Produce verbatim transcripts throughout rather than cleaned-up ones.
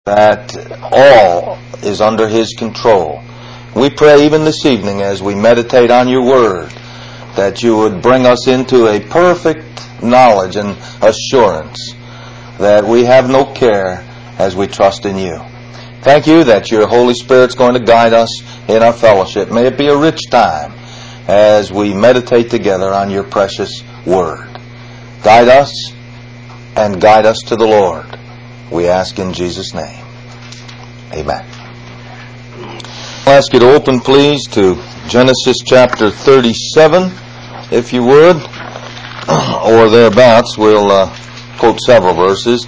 that all is under His control. We pray even this evening as we meditate on your word that you would bring us into a perfect knowledge and assurance that we have no care as we trust in you. Thank you that your Holy Spirit's going to guide us in our fellowship. May it be a rich time as we meditate together on your precious word. Guide us and guide us to the Lord. We ask in Jesus' name. Amen. I'll ask you to open, please, to Genesis chapter thirty-seven, if you would, or thereabouts. We'll uh, quote several verses.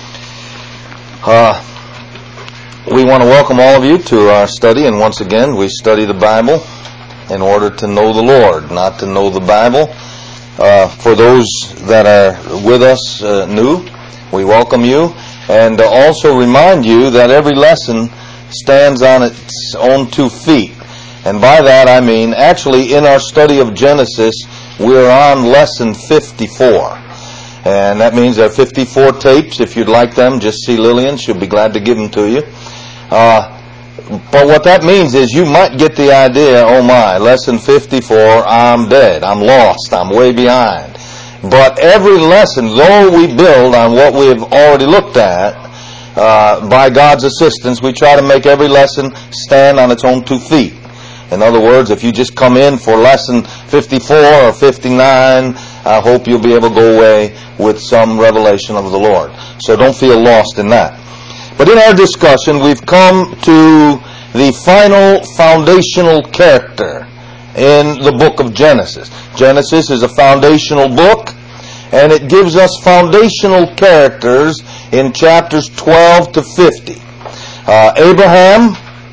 Uh, we want to welcome all of you to our study, and once again, we study the Bible in order to know the Lord, not to know the Bible. Uh, for those that are with us uh, new, we welcome you. And also remind you that every lesson stands on its own two feet. And by that I mean, actually in our study of Genesis, we're on lesson fifty-four. And that means there are fifty-four tapes. If you'd like them, just see Lillian. She'll be glad to give them to you. Uh, but what that means is you might get the idea, oh my, lesson fifty-four, I'm dead, I'm lost, I'm way behind. But every lesson, though we build on what we've already looked at, uh, by God's assistance, we try to make every lesson stand on its own two feet. In other words, if you just come in for lesson fifty-four or fifty-nine, I hope you'll be able to go away with some revelation of the Lord. So don't feel lost in that. But in our discussion, we've come to the final foundational character in the book of Genesis. Genesis is a foundational book, and it gives us foundational characters in chapters twelve to fifty. Uh, Abraham,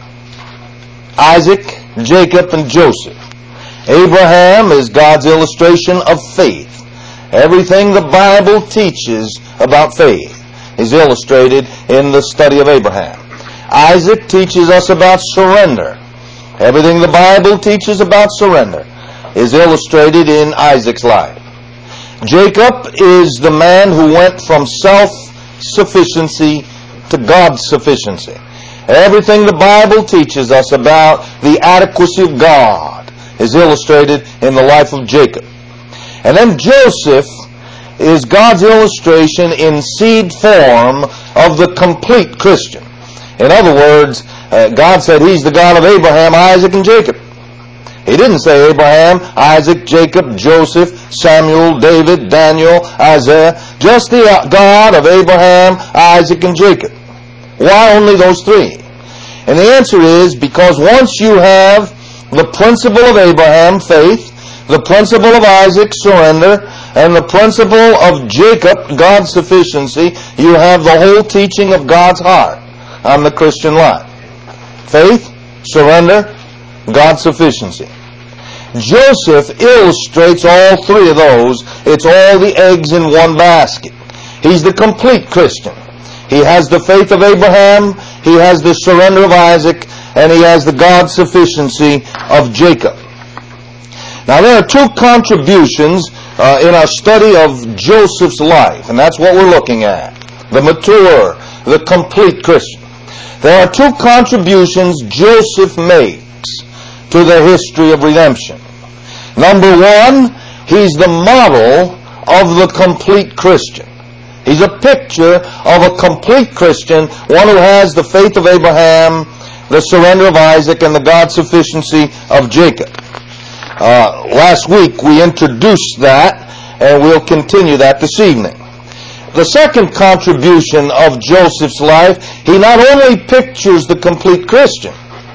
Isaac, Jacob, and Joseph. Abraham is God's illustration of faith. Everything the Bible teaches about faith is illustrated in the study of Abraham. Isaac teaches us about surrender. Everything the Bible teaches about surrender is illustrated in Isaac's life. Jacob is the man who went from self-sufficiency to God's sufficiency. Everything the Bible teaches us about the adequacy of God is illustrated in the life of Jacob. And then Joseph is God's illustration in seed form of the complete Christian. In other words, uh, God said He's the God of Abraham, Isaac, and Jacob. He didn't say Abraham, Isaac, Jacob, Joseph, Samuel, David, Daniel, Isaiah. Just the God of Abraham, Isaac, and Jacob. Why only those three? And the answer is because once you have the principle of Abraham, faith, the principle of Isaac, surrender, and the principle of Jacob, God's sufficiency, you have the whole teaching of God's heart on the Christian life. Faith, surrender, God's sufficiency. Joseph illustrates all three of those. It's all the eggs in one basket. He's the complete Christian. He has the faith of Abraham, he has the surrender of Isaac, and he has the God sufficiency of Jacob. Now there are two contributions uh, in our study of Joseph's life, and that's what we're looking at. The mature, the complete Christian. There are two contributions Joseph makes to the history of redemption. Number one, he's the model of the complete Christian. He's a picture of a complete Christian, one who has the faith of Abraham, the surrender of Isaac, and the God sufficiency of Jacob. Uh, last week we introduced that, and we'll continue that this evening. The second contribution of Joseph's life, he not only pictures the complete Christian,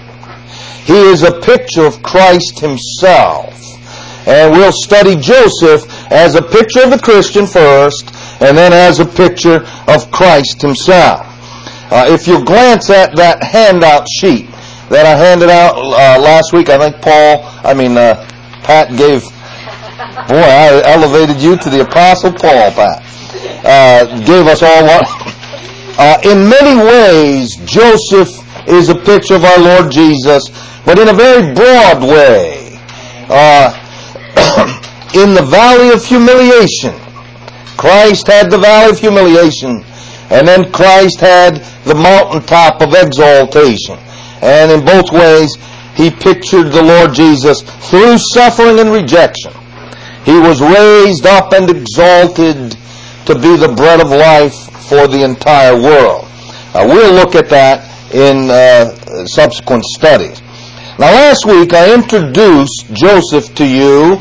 he is a picture of Christ Himself. And we'll study Joseph as a picture of the Christian first, and then as a picture of Christ Himself. Uh, if you glance at that handout sheet that I handed out uh, last week, I think Paul, I mean, uh, Pat gave, boy, I elevated you to the Apostle Paul, Pat. Uh, gave us all one. Uh, in many ways, Joseph is a picture of our Lord Jesus, but in a very broad way. Uh, in the valley of humiliation, Christ had the valley of humiliation, And then Christ had the mountaintop of exaltation. And in both ways, he pictured the Lord Jesus through suffering and rejection. He was raised up and exalted to be the bread of life for the entire world. Uh, we'll look at that in uh, subsequent studies. Now, last week I introduced Joseph to you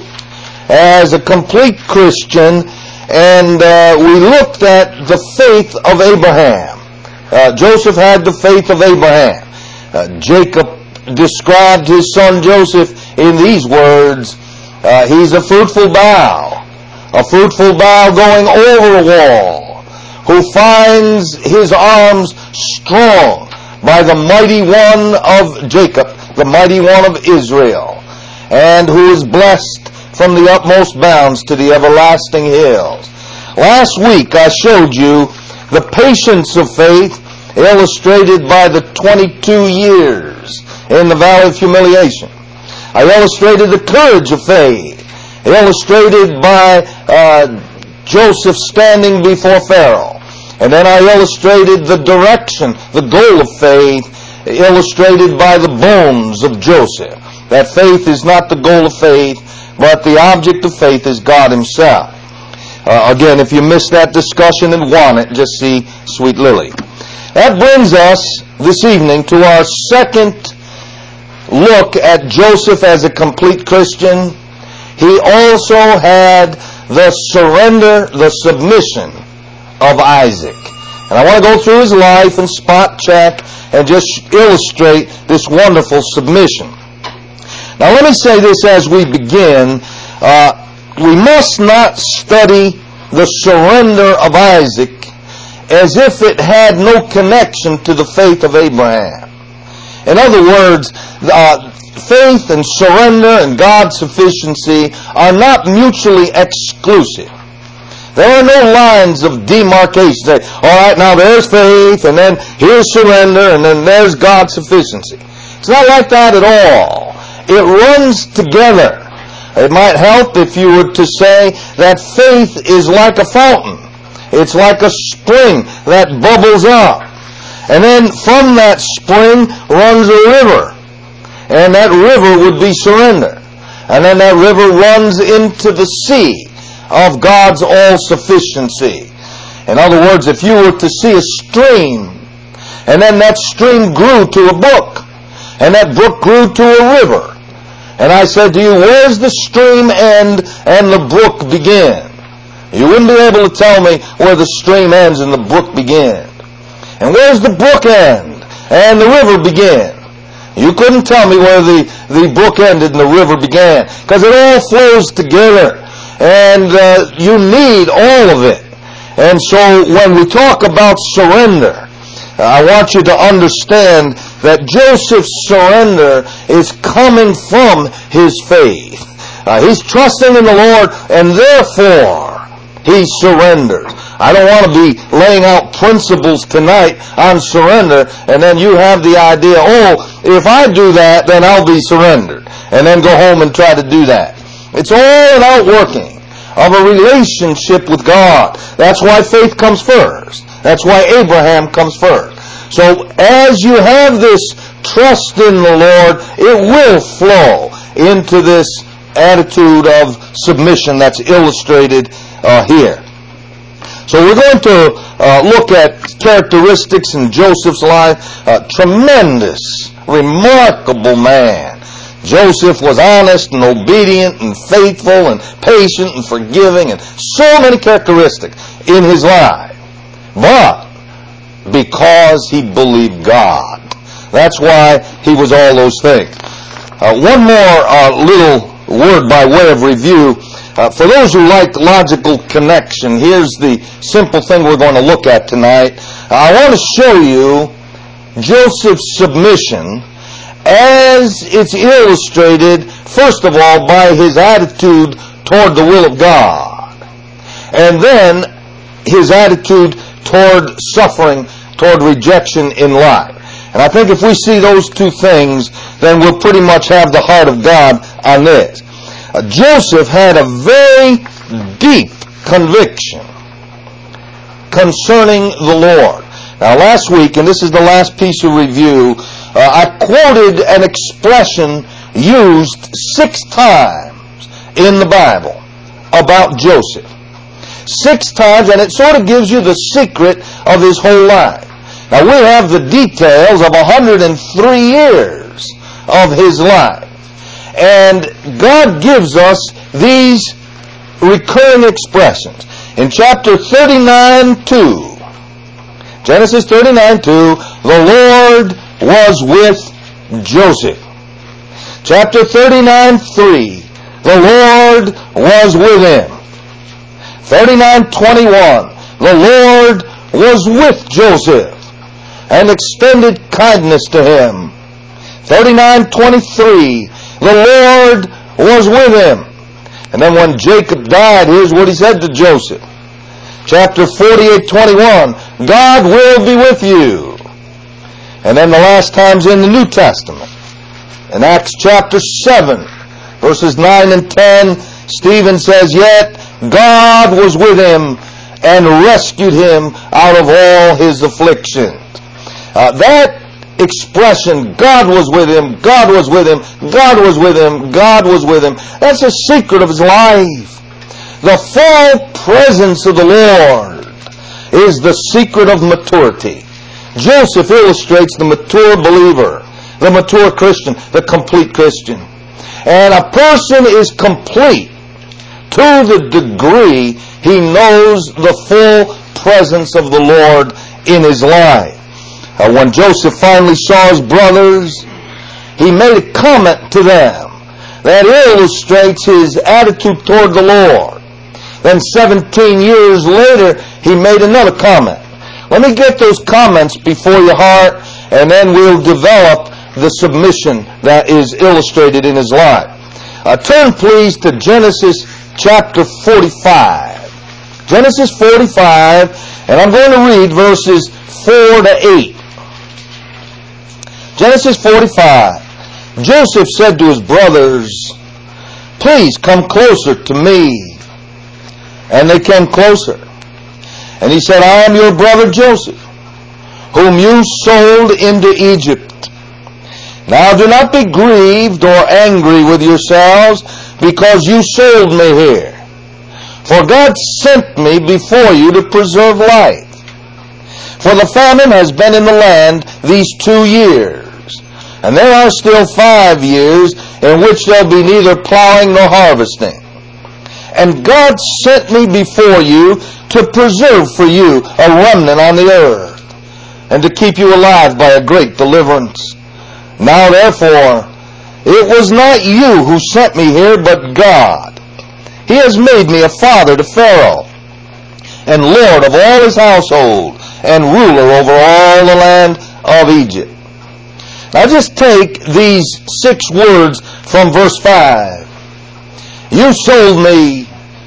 as a complete Christian, and uh, we looked at the faith of Abraham. Uh, Joseph had the faith of Abraham. Uh, Jacob described his son Joseph in these words, uh, he's a fruitful bough, a fruitful bough going over a wall, who finds his arms strong by the mighty one of Jacob, the mighty one of Israel, and who is blessed from the utmost bounds to the everlasting hills. Last week I showed you the patience of faith illustrated by the twenty-two years in the Valley of Humiliation. I illustrated the courage of faith, illustrated by uh, Joseph standing before Pharaoh. And then I illustrated the direction, the goal of faith, illustrated by the bones of Joseph. That faith is not the goal of faith, but the object of faith is God Himself. Uh, again, if you missed that discussion and want it, just see Sweet Lily. That brings us this evening to our second look at Joseph as a complete Christian. He also had the surrender, the submission of Isaac. And I want to go through his life and spot check and just illustrate this wonderful submission. Now let me say this as we begin. Uh, we must not study the surrender of Isaac as if it had no connection to the faith of Abraham. In other words, uh, faith and surrender and God's sufficiency are not mutually exclusive. There are no lines of demarcation. Say, all right, now there's faith, and then here's surrender, and then there's God's sufficiency. It's not like that at all. It runs together. It might help if you were to say that faith is like a fountain. It's like a spring that bubbles up. And then from that spring runs a river. And that river would be surrender. And then that river runs into the sea of God's all-sufficiency. In other words, if you were to see a stream, and then that stream grew to a brook, and that brook grew to a river, and I said to you, where's the stream end and the brook begin? You wouldn't be able to tell me where the stream ends and the brook begins. And where's the brook end and the river begin? You couldn't tell me where the, the brook ended and the river began, because it all flows together. And uh, you need all of it. And so when we talk about surrender, uh, I want you to understand that Joseph's surrender is coming from his faith. Uh, he's trusting in the Lord, and therefore he surrenders. I don't want to be laying out principles tonight on surrender, and then you have the idea, oh, if I do that, then I'll be surrendered. And then go home and try to do that. It's all an outworking of a relationship with God. That's why faith comes first. That's why Abraham comes first. So as you have this trust in the Lord, it will flow into this attitude of submission that's illustrated uh, here. So we're going to uh, look at characteristics in Joseph's life. A tremendous, remarkable man. Joseph was honest and obedient and faithful and patient and forgiving, and so many characteristics in his life. But because he believed God. That's why he was all those things. Uh, one more uh, little word by way of review. Uh, for those who like logical connection, here's the simple thing we're going to look at tonight. Uh, I want to show you Joseph's submission as it's illustrated, first of all, by his attitude toward the will of God. And then his attitude toward suffering, toward rejection in life. And I think if we see those two things, then we'll pretty much have the heart of God on this. Uh, Joseph had a very deep conviction concerning the Lord. Now last week, and this is the last piece of review, uh, I quoted an expression used six times in the Bible about Joseph. Six times, and it sort of gives you the secret of his whole life. Now we have the details of one hundred three years of his life. And God gives us these recurring expressions. In chapter thirty-nine two, Genesis thirty-nine two, the Lord was with Joseph. Chapter thirty-nine three, the Lord was with him. thirty-nine twenty-one, the Lord was with Joseph and extended kindness to him. thirty-nine twenty-three, the Lord was with him. And then when Jacob died, here's what he said to Joseph. Chapter forty-eight twenty-one, God will be with you. And then the last times in the New Testament, in Acts chapter seven, verses nine and ten, Stephen says, yet God was with him and rescued him out of all his afflictions. Uh, that expression, God was with him, God was with him, God was with him, God was with him, that's the secret of his life. The full presence of the Lord is the secret of maturity. Joseph illustrates the mature believer, the mature Christian, the complete Christian. And a person is complete to the degree he knows the full presence of the Lord in his life. Uh, when Joseph finally saw his brothers, he made a comment to them that illustrates his attitude toward the Lord. Then seventeen years later, he made another comment. Let me get those comments before your heart, and then we'll develop the submission that is illustrated in his life. Uh, turn please to Genesis chapter forty-five. Genesis forty-five, and I'm going to read verses four to eight. Genesis forty-five. Joseph said to his brothers, please come closer to me. And they came closer. And he said, I am your brother Joseph, whom you sold into Egypt. Now do not be grieved or angry with yourselves, because you sold me here. For God sent me before you to preserve life. For the famine has been in the land these two years, and there are still five years in which there will be neither plowing nor harvesting. And God sent me before you to preserve for you a remnant on the earth, and to keep you alive by a great deliverance. Now therefore, it was not you who sent me here, but God. He has made me a father to Pharaoh, and lord of all his household, and ruler over all the land of Egypt. Now just take these six words from verse five. You sold me,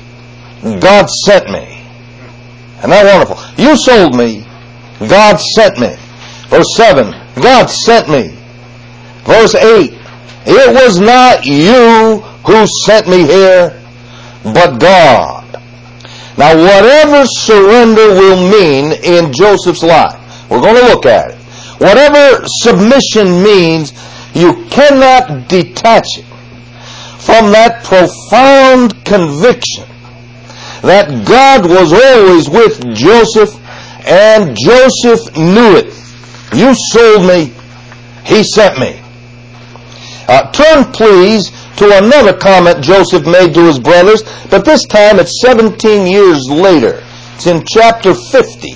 God sent me. Isn't that wonderful? You sold me, God sent me. Verse seven, God sent me. Verse eight, it was not you who sent me here, but God. Now whatever surrender will mean in Joseph's life, we're going to look at it. Whatever submission means, you cannot detach it from that profound conviction that God was always with Joseph, and Joseph knew it. You sold me, he sent me. Uh, turn please to another comment Joseph made to his brothers, but this time it's seventeen years later. It's in chapter fifty.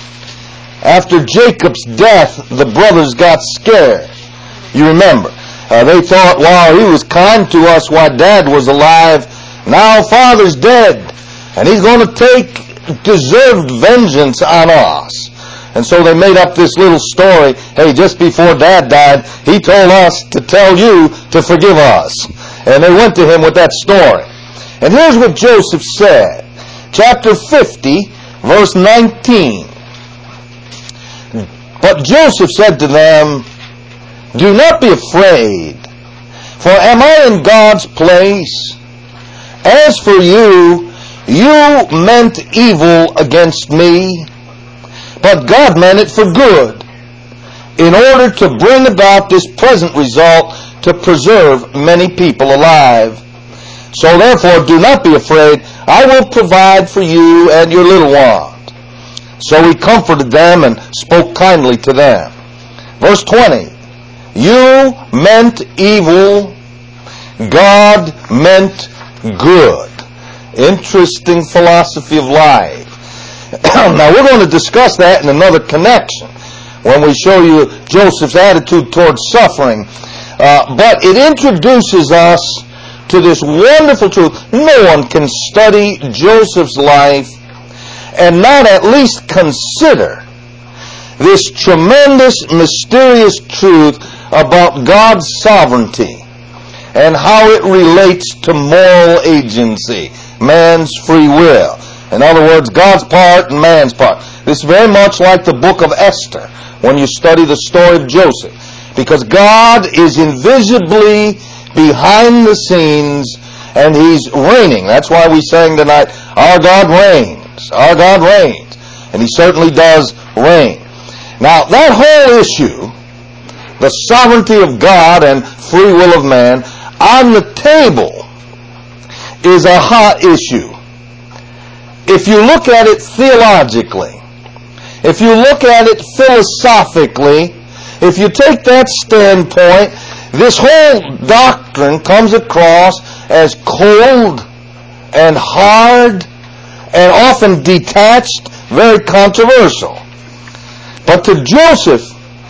After Jacob's death, the brothers got scared. You remember. Uh, they thought, wow, he was kind to us while Dad was alive. Now Father's dead, and he's going to take deserved vengeance on us. And so they made up this little story. Hey, just before Dad died, he told us to tell you to forgive us. And they went to him with that story. And here's what Joseph said. Chapter fifty, verse nineteen. But Joseph said to them, do not be afraid, for am I in God's place? As for you, You meant evil against me, but God meant it for good, in order to bring about this present result to preserve many people alive. So therefore, do not be afraid. I will provide for you and your little ones. So he comforted them and spoke kindly to them. Verse twenty, you meant evil, God meant good. Interesting philosophy of life. Now we're going to discuss that in another connection when we show you Joseph's attitude towards suffering. Uh, but it introduces us to this wonderful truth. No one can study Joseph's life and not at least consider this tremendous, mysterious truth about God's sovereignty and how it relates to moral agency, man's free will. In other words, God's part and man's part. This is very much like the book of Esther when you study the story of Joseph, because God is invisibly behind the scenes and He's reigning. That's why we sang tonight, our God reigns. Our God reigns. And He certainly does reign. Now, that whole issue, the sovereignty of God and free will of man, on the table is a hot issue. If you look at it theologically, if you look at it philosophically, if you take that standpoint, this whole doctrine comes across as cold and hard and often detached, very controversial. But to Joseph,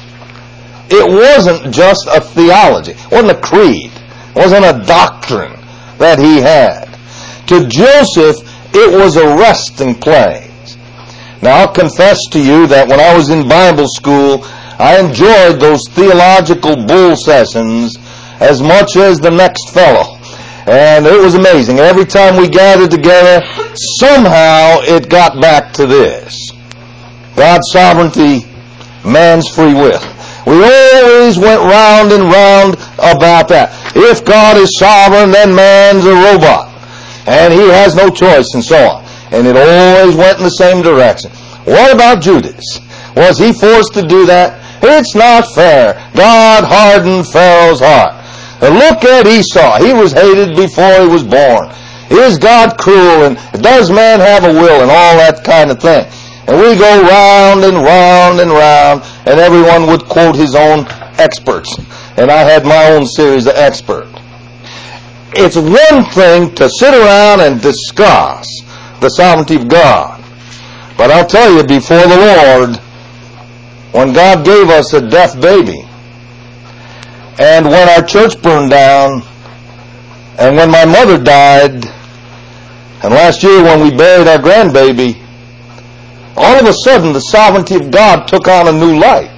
it wasn't just a theology. It wasn't a creed. It wasn't a doctrine that he had. To Joseph, it was a resting place. Now, I'll confess to you that when I was in Bible school, I enjoyed those theological bull sessions as much as the next fellow. And it was amazing. Every time we gathered together, somehow it got back to this. God's sovereignty, man's free will. We always went round and round about that. If God is sovereign, then man's a robot. And he has no choice, and so on. And it always went in the same direction. What about Judas? Was he forced to do that? It's not fair. God hardened Pharaoh's heart. And look at Esau. He was hated before he was born. Is God cruel? And does man have a will? And all that kind of thing. And we go round and round and round, and everyone would quote his own experts. And I had my own series of experts. It's one thing to sit around and discuss the sovereignty of God. But I'll tell you, before the Lord, when God gave us a deaf baby, and when our church burned down, and when my mother died, and last year when we buried our grandbaby, all of a sudden the sovereignty of God took on a new light.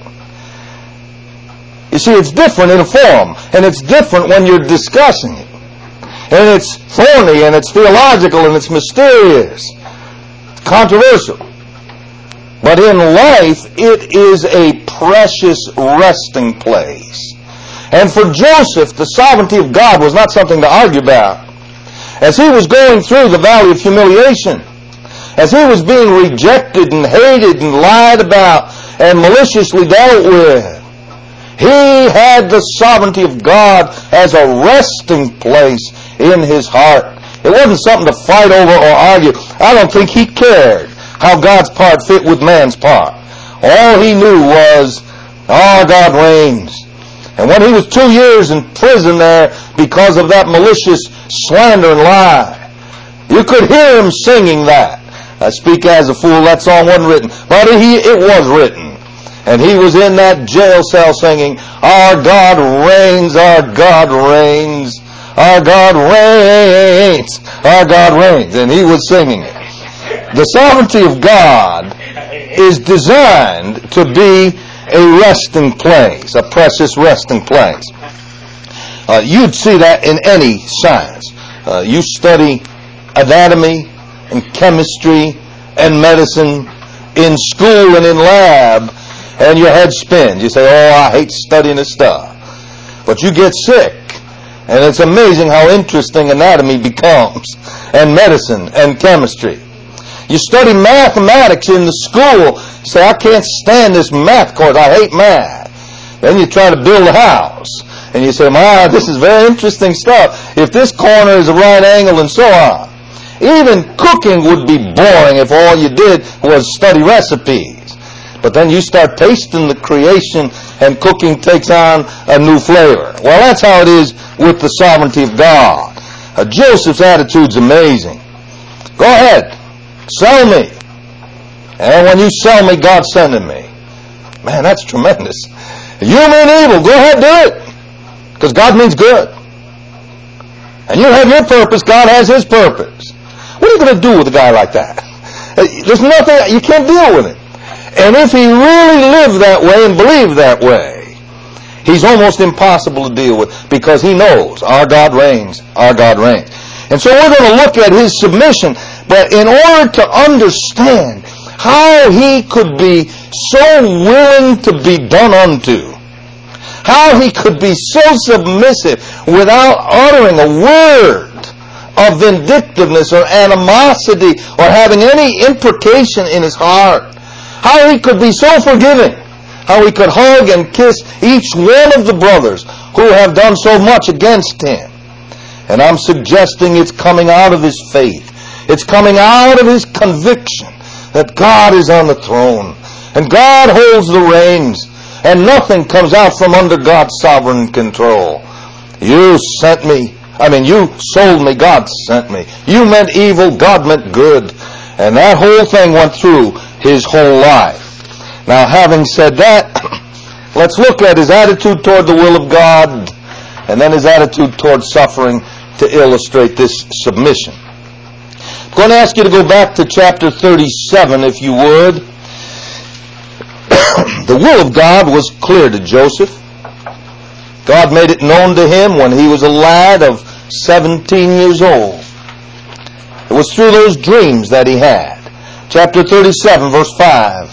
You see, it's different in a forum, and it's different when you're discussing it. And it's thorny, and it's theological, and it's mysterious. It's controversial. But in life, it is a precious resting place. And for Joseph, the sovereignty of God was not something to argue about. As he was going through the valley of humiliation, as he was being rejected and hated and lied about and maliciously dealt with, he had the sovereignty of God as a resting place in his heart. It wasn't something to fight over or argue. I don't think he cared how God's part fit with man's part. All he knew was, our God reigns. And when he was two years in prison there because of that malicious slander and lie, you could hear him singing that. I speak as a fool, that song wasn't written. But he, it was written. And he was in that jail cell singing, our God reigns, our God reigns, our God reigns, our God reigns. And he was singing it. The sovereignty of God is designed to be a resting place, a precious resting place. Uh, you'd see that in any science. Uh, you study anatomy and chemistry and medicine in school and in lab, and your head spins. You say, oh, I hate studying this stuff. But you get sick, And it's amazing how interesting anatomy becomes, and medicine, and chemistry. You study mathematics in the school, you say, I can't stand this math course, I hate math. Then you try to build a house, and you say, my, this is very interesting stuff. If this corner is a right angle, and so on. Even cooking would be boring if all you did was study recipes. But then you start tasting the creation, and cooking takes on a new flavor. Well, that's how it is with the sovereignty of God. Uh, Joseph's attitude's amazing. Go ahead, sell me. And when you sell me, God's sending me. Man, that's tremendous. You mean evil, go ahead, do it. Because God means good. And you have your purpose, God has His purpose. What are you going to do with a guy like that? There's nothing, you can't deal with him. And if he really lived that way and believed that way, he's almost impossible to deal with, because he knows our God reigns, our God reigns. And so we're going to look at his submission, but in order to understand how he could be so willing to be done unto, how he could be so submissive without uttering a word of vindictiveness or animosity or having any imprecation in his heart, how he could be so forgiving, how he could hug and kiss each one of the brothers who have done so much against him. And I'm suggesting it's coming out of his faith. It's coming out of his conviction that God is on the throne and God holds the reins and nothing comes out from under God's sovereign control. You sent me. I mean, you sold me, God sent me. You meant evil, God meant good. And that whole thing went through his whole life. Now, having said that, let's look at his attitude toward the will of God and then his attitude toward suffering to illustrate this submission. I'm going to ask you to go back to chapter thirty-seven, if you would. The will of God was clear to Joseph. God made it known to him when he was a lad of seventeen years old. It was through those dreams that he had. Chapter thirty-seven, verse five.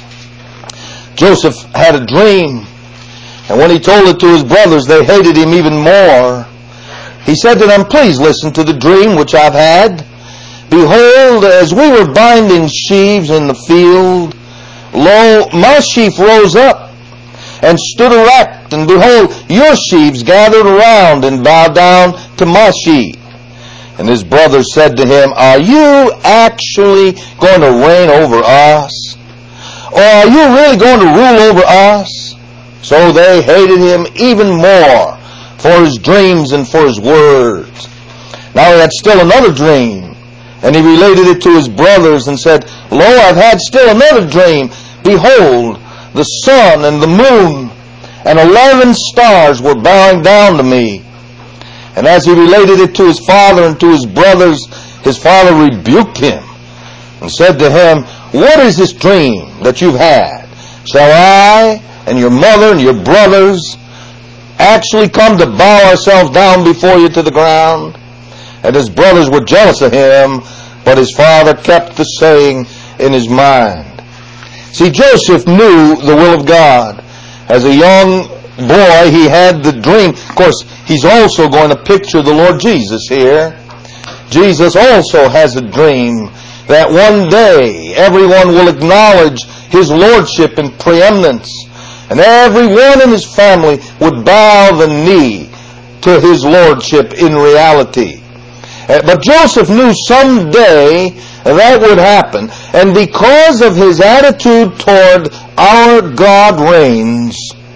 Joseph had a dream, and when he told it to his brothers, they hated him even more. He said to them, please listen to the dream which I've had. Behold, as we were binding sheaves in the field, lo, my sheaf rose up and stood erect, and behold, your sheaves gathered around and bowed down to my sheaf. And his brothers said to him, are you actually going to reign over us? Or are you really going to rule over us? So they hated him even more for his dreams and for his words. Now he had still another dream, and he related it to his brothers and said, lo, I've had still another dream. Behold, the sun and the moon and eleven stars were bowing down to me. And as he related it to his father and to his brothers, his father rebuked him and said to him, what is this dream that you've had? Shall I and your mother and your brothers actually come to bow ourselves down before you to the ground? And his brothers were jealous of him, but his father kept the saying in his mind. See, Joseph knew the will of God. As a young boy, he had the dream. Of course, he's also going to picture the Lord Jesus here. Jesus also has a dream that one day everyone will acknowledge his lordship and preeminence, and everyone in his family would bow the knee to his lordship in reality. But Joseph knew someday that would happen, and because of his attitude toward our God reigns,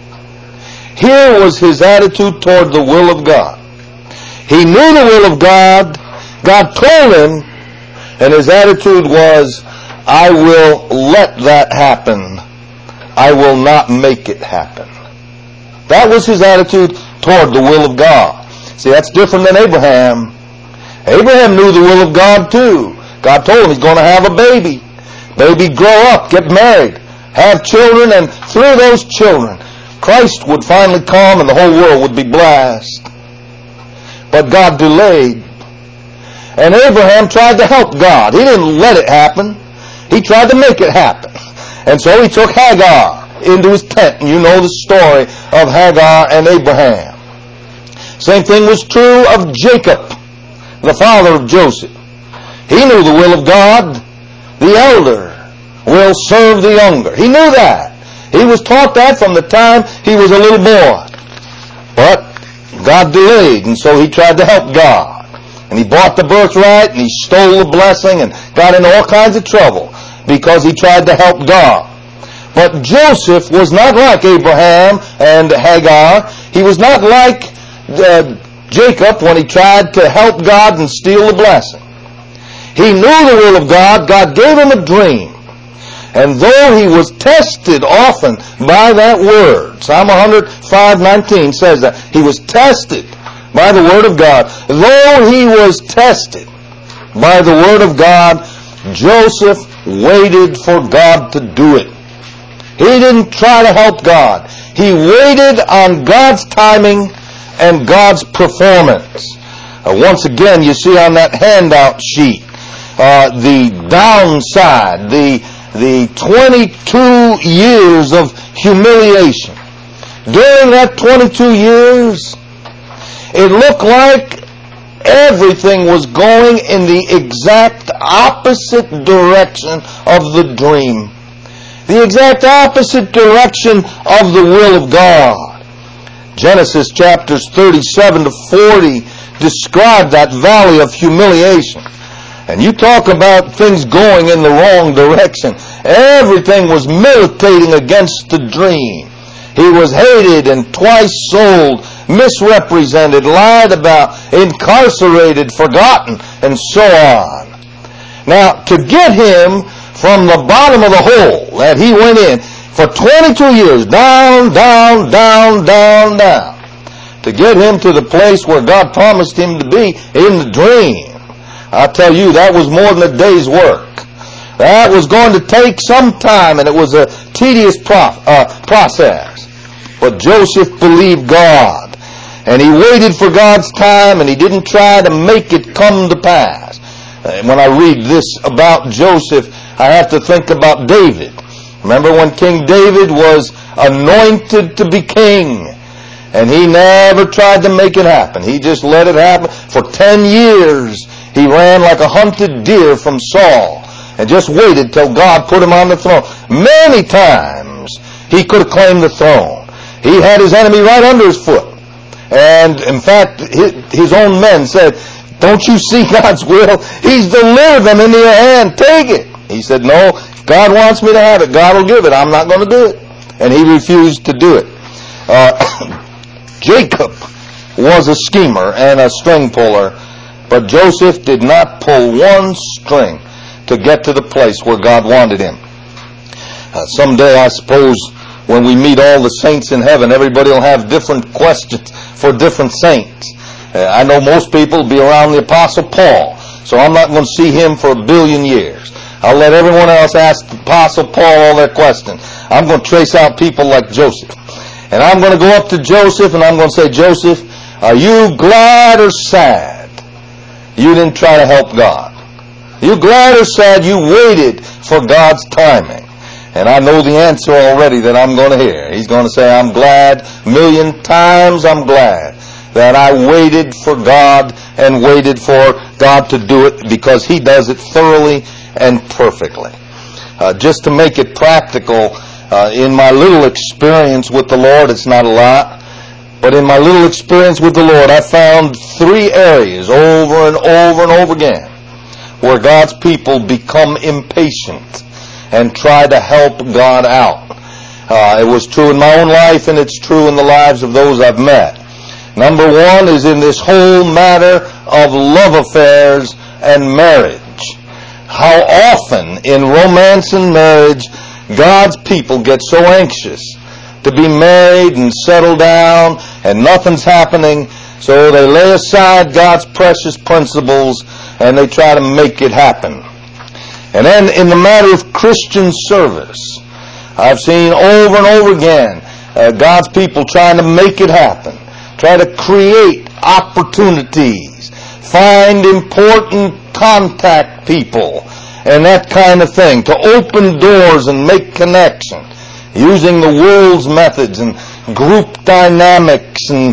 here was his attitude toward the will of God. He knew the will of God. God told him, and his attitude was, I will let that happen. I will not make it happen. That was his attitude toward the will of God. See, that's different than Abraham. Abraham knew the will of God too. God told him he's going to have a baby. Baby, grow up, get married, have children, and through those children, Christ would finally come and the whole world would be blessed. But God delayed. And Abraham tried to help God. He didn't let it happen. He tried to make it happen. And so he took Hagar into his tent. And you know the story of Hagar and Abraham. Same thing was true of Jacob, the father of Joseph. He knew the will of God. The elder will serve the younger. He knew that. He was taught that from the time he was a little boy. But God delayed, and so he tried to help God. And he bought the birthright, and he stole the blessing, and got into all kinds of trouble because he tried to help God. But Joseph was not like Abraham and Hagar. He was not like uh, Jacob when he tried to help God and steal the blessing. He knew the will of God. God gave him a dream. And though he was tested often by that word, Psalm one oh five nineteen says that he was tested by the word of God. Though he was tested by the word of God, Joseph waited for God to do it. He didn't try to help God. He waited on God's timing and God's performance. Uh, once again, you see on that handout sheet, uh, the downside, the the twenty-two years of humiliation. During that twenty-two years, it looked like everything was going in the exact opposite direction of the dream. The exact opposite direction of the will of God. Genesis chapters thirty-seven to forty describe that valley of humiliation. And you talk about things going in the wrong direction. Everything was militating against the dream. He was hated and twice sold, misrepresented, lied about, incarcerated, forgotten, and so on. Now, to get him from the bottom of the hole that he went in for twenty-two years, down, down, down, down, down, to get him to the place where God promised him to be in the dream, I tell you, that was more than a day's work. That was going to take some time, and it was a tedious pro- uh, process. But Joseph believed God, and he waited for God's time, and he didn't try to make it come to pass. And when I read this about Joseph, I have to think about David. Remember when King David was anointed to be king, and he never tried to make it happen. He just let it happen. For ten years, he ran like a hunted deer from Saul and just waited till God put him on the throne. Many times he could have claimed the throne. He had his enemy right under his foot. And in fact, his own men said, "Don't you see God's will? He's delivered them into your hand. Take it." He said, "No, if God wants me to have it, God will give it. I'm not going to do it." And he refused to do it. Uh, Jacob was a schemer and a string puller, but Joseph did not pull one string to get to the place where God wanted him. Uh, someday, I suppose, when we meet all the saints in heaven, everybody will have different questions for different saints. Uh, I know most people will be around the Apostle Paul, so I'm not going to see him for a billion years. I'll let everyone else ask the Apostle Paul all their questions. I'm going to trace out people like Joseph. And I'm going to go up to Joseph and I'm going to say, "Joseph, are you glad or sad you didn't try to help God? Are you glad or sad you waited for God's timing?" And I know the answer already that I'm going to hear. He's going to say, "I'm glad, a million times I'm glad that I waited for God and waited for God to do it, because He does it thoroughly and perfectly." Uh, just to make it practical, uh, in my little experience with the Lord, it's not a lot, but in my little experience with the Lord, I found three areas over and over and over again where God's people become impatient and try to help God out. Uh, it was true in my own life, and it's true in the lives of those I've met. Number one is in this whole matter of love affairs and marriage. How often in romance and marriage, God's people get so anxious to be married and settle down, and nothing's happening, so they lay aside God's precious principles and they try to make it happen. And then in the matter of Christian service, I've seen over and over again uh, God's people trying to make it happen, try to create opportunities, find important contact people, and that kind of thing, to open doors and make connections, using the world's methods and group dynamics and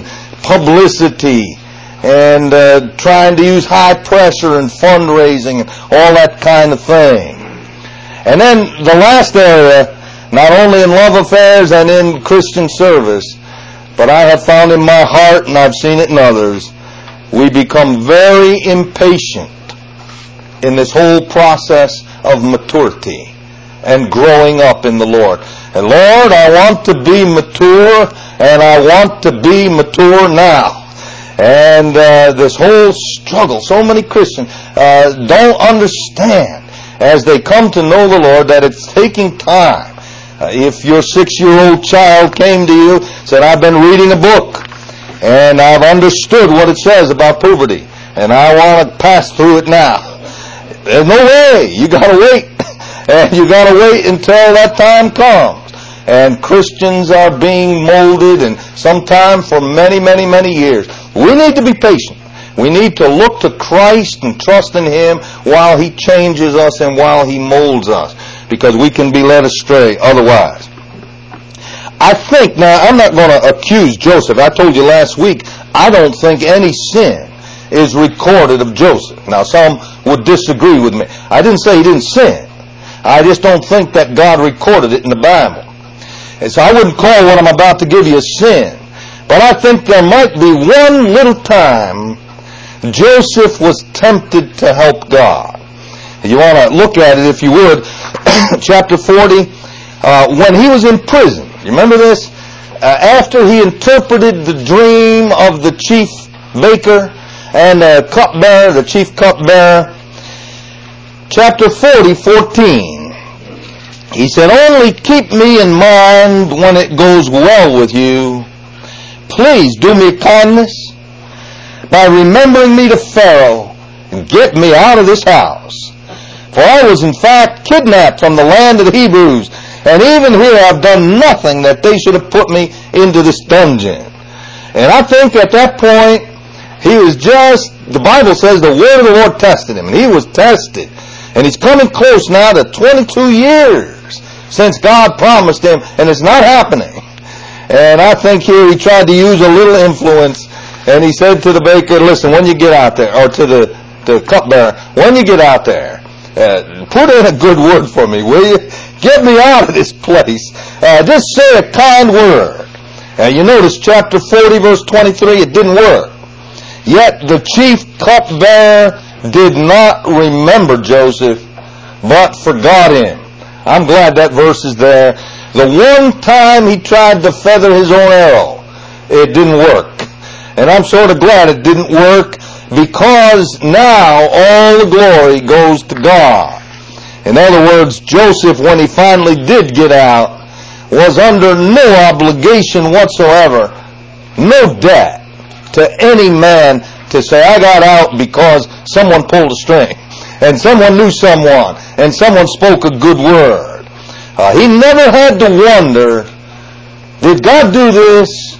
publicity and uh, trying to use high pressure and fundraising and all that kind of thing. And then the last area, not only in love affairs and in Christian service, but I have found in my heart, and I've seen it in others, we become very impatient in this whole process of maturity and growing up in the Lord. And Lord, I want to be mature, and I want to be mature now. And uh, this whole struggle, so many Christians uh, don't understand as they come to know the Lord that it's taking time. Uh, if your six-year-old child came to you and said, I've been reading a book, and I've understood what it says about puberty, and I want to pass through it now. There's no way. You got to wait. And you got to wait until that time comes. And Christians are being molded, and sometimes for many, many, many years. We need to be patient. We need to look to Christ and trust in Him while He changes us and while He molds us, because we can be led astray otherwise. I think, now I'm not going to accuse Joseph. I told you last week, I don't think any sin is recorded of Joseph. Now some would disagree with me. I didn't say he didn't sin. I just don't think that God recorded it in the Bible. And so I wouldn't call what I'm about to give you a sin. But I think there might be one little time Joseph was tempted to help God. You want to look at it, if you would, chapter forty, uh, when he was in prison. You remember this? Uh, after he interpreted the dream of the chief baker and the cupbearer, the chief cupbearer, chapter forty, fourteen, he said, only keep me in mind when it goes well with you. Please do me a kindness by remembering me to Pharaoh and get me out of this house. For I was in fact kidnapped from the land of the Hebrews, and even here I've done nothing that they should have put me into this dungeon. And I think at that point, he was just, the Bible says the word of the Lord tested him, and he was tested. And he's coming close now to twenty-two years since God promised him, and it's not happening. And I think here he tried to use a little influence, and he said to the baker, listen, when you get out there, or to the, the cupbearer, when you get out there, uh, put in a good word for me, will you? Get me out of this place. Uh, just say a kind word. Uh, you notice chapter forty, verse twenty-three, it didn't work. Yet the chief cupbearer did not remember Joseph, but forgot him. I'm glad that verse is there. The one time he tried to feather his own arrow, it didn't work. And I'm sort of glad it didn't work, because now all the glory goes to God. In other words, Joseph, when he finally did get out, was under no obligation whatsoever, no debt to any man to say, I got out because someone pulled a string, and someone knew someone, and someone spoke a good word. Uh, he never had to wonder, did God do this,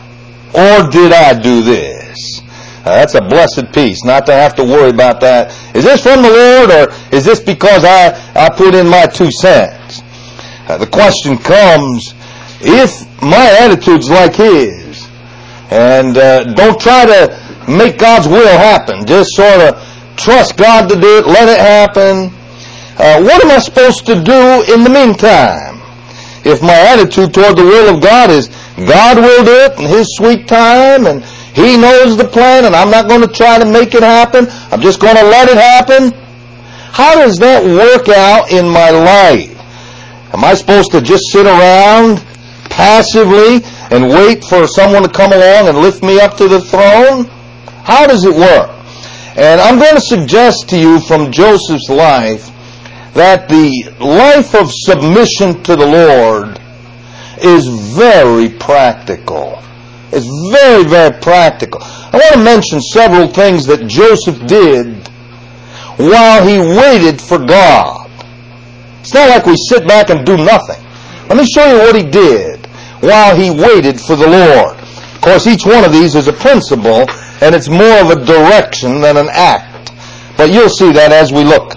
or did I do this? Uh, that's a blessed peace, not to have to worry about that. Is this from the Lord, or is this because I, I put in my two cents? Uh, the question comes, if my attitude's like his, and uh, don't try to make God's will happen, just sort of trust God to do it, let it happen, uh, what am I supposed to do in the meantime? If my attitude toward the will of God is, God will do it in His sweet time, and He knows the plan, and I'm not going to try to make it happen, I'm just going to let it happen, how does that work out in my life? Am I supposed to just sit around passively and wait for someone to come along and lift me up to the throne? How does it work? And I'm going to suggest to you from Joseph's life that the life of submission to the Lord is very practical. It's very, very practical. I want to mention several things that Joseph did while he waited for God. It's not like we sit back and do nothing. Let me show you what he did while he waited for the Lord. Of course, each one of these is a principle, and it's more of a direction than an act. But you'll see that as we look.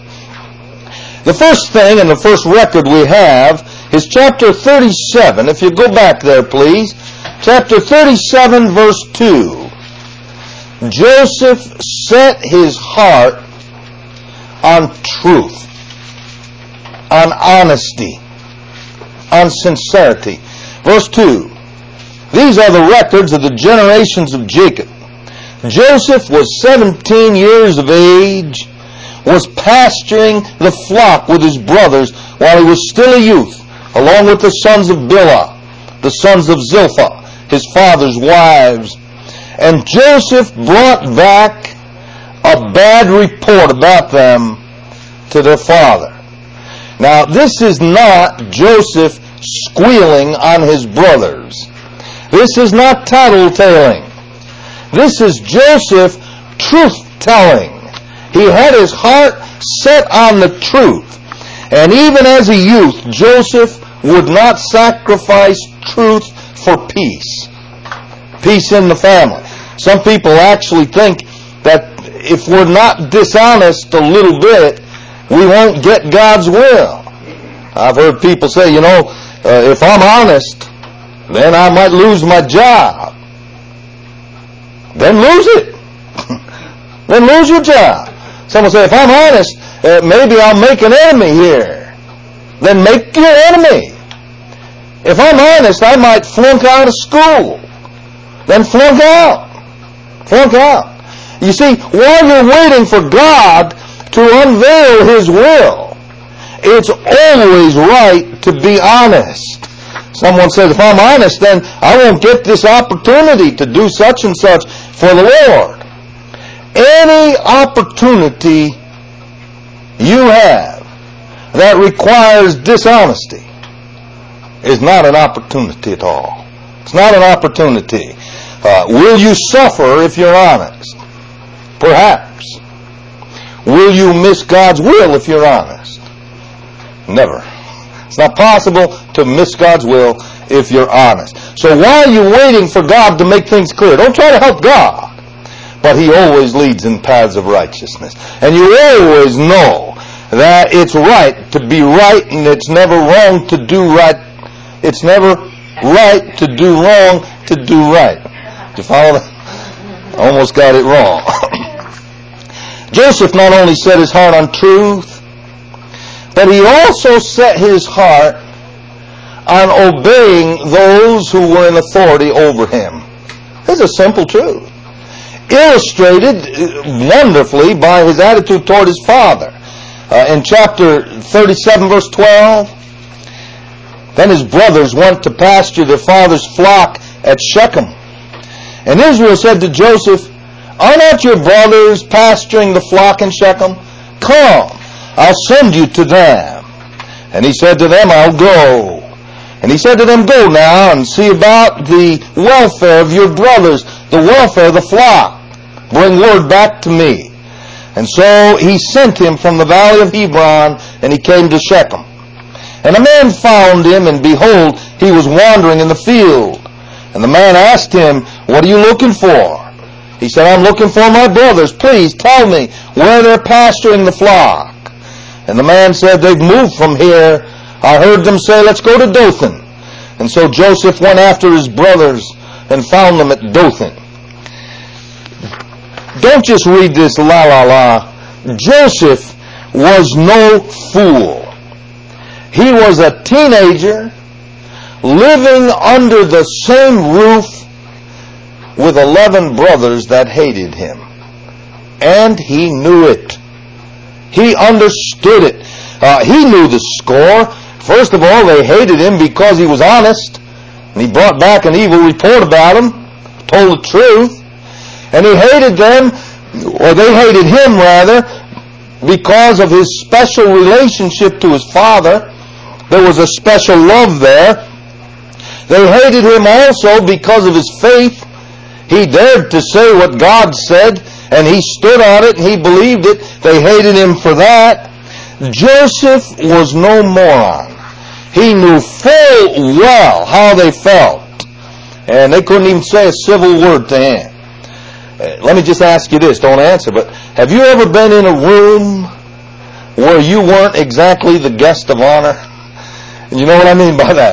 The first thing, and the first record we have, is chapter thirty-seven. If you go back there, please. Chapter thirty-seven, verse two. Joseph set his heart on truth, on honesty, on sincerity. Verse two. These are the records of the generations of Jacob. Joseph was seventeen years of age, was pasturing the flock with his brothers while he was still a youth, along with the sons of Bilhah, the sons of Zilpah, his father's wives. And Joseph brought back a bad report about them to their father. Now, this is not Joseph squealing on his brothers. This is not tattle-tailing. This is Joseph truth-telling. He had his heart set on the truth. And even as a youth, Joseph would not sacrifice truth for peace. Peace in the family. Some people actually think that if we're not dishonest a little bit, we won't get God's will. I've heard people say, you know, uh, if I'm honest, then I might lose my job. Then lose it. Then lose your job. Someone say, if I'm honest, uh, maybe I'll make an enemy here. Then make your enemy. If I'm honest, I might flunk out of school. Then flunk out. Flunk out. You see, while you're waiting for God to unveil His will, it's always right to be honest. Someone says, if I'm honest, then I won't get this opportunity to do such and such for the Lord. Any opportunity you have that requires dishonesty is not an opportunity at all. It's not an opportunity. Uh, will you suffer if you're honest? Perhaps. Will you miss God's will if you're honest? Never. It's not possible to miss God's will if you're honest. So while you're waiting for God to make things clear, don't try to help God. But He always leads in paths of righteousness. And you always know that it's right to be right, and it's never wrong to do right. It's never right to do wrong to do right. Do you follow that? I almost got it wrong. Joseph not only set his heart on truth, but he also set his heart on obeying those who were in authority over him. This is a simple truth, illustrated wonderfully by his attitude toward his father. Uh, in chapter thirty-seven, verse twelve, then his brothers went to pasture their father's flock at Shechem. And Israel said to Joseph, are not your brothers pasturing the flock in Shechem? Come, I'll send you to them. And he said to them, I'll go. And he said to them, go now and see about the welfare of your brothers, the welfare of the flock. Bring word back to me. And so he sent him from the valley of Hebron, and he came to Shechem. And a man found him, and behold, he was wandering in the field. And the man asked him, what are you looking for? He said, I'm looking for my brothers. Please tell me where they're pasturing the flock. And the man said, they've moved from here. I heard them say, let's go to Dothan. And so Joseph went after his brothers and found them at Dothan. Don't just read this la la la. Joseph was no fool. He was a teenager living under the same roof with eleven brothers that hated him. And he knew it. He understood it. Uh, he knew the score. First of all, they hated him because he was honest. And he brought back an evil report about him, told the truth. And he hated them, or they hated him rather, because of his special relationship to his father. There was a special love there. They hated him also because of his faith. He dared to say what God said, and he stood on it, and he believed it. They hated him for that. Joseph was no moron. He knew full well how they felt, and they couldn't even say a civil word to him. Uh, let me just ask you this, don't answer, but have you ever been in a room where you weren't exactly the guest of honor? You know what I mean by that?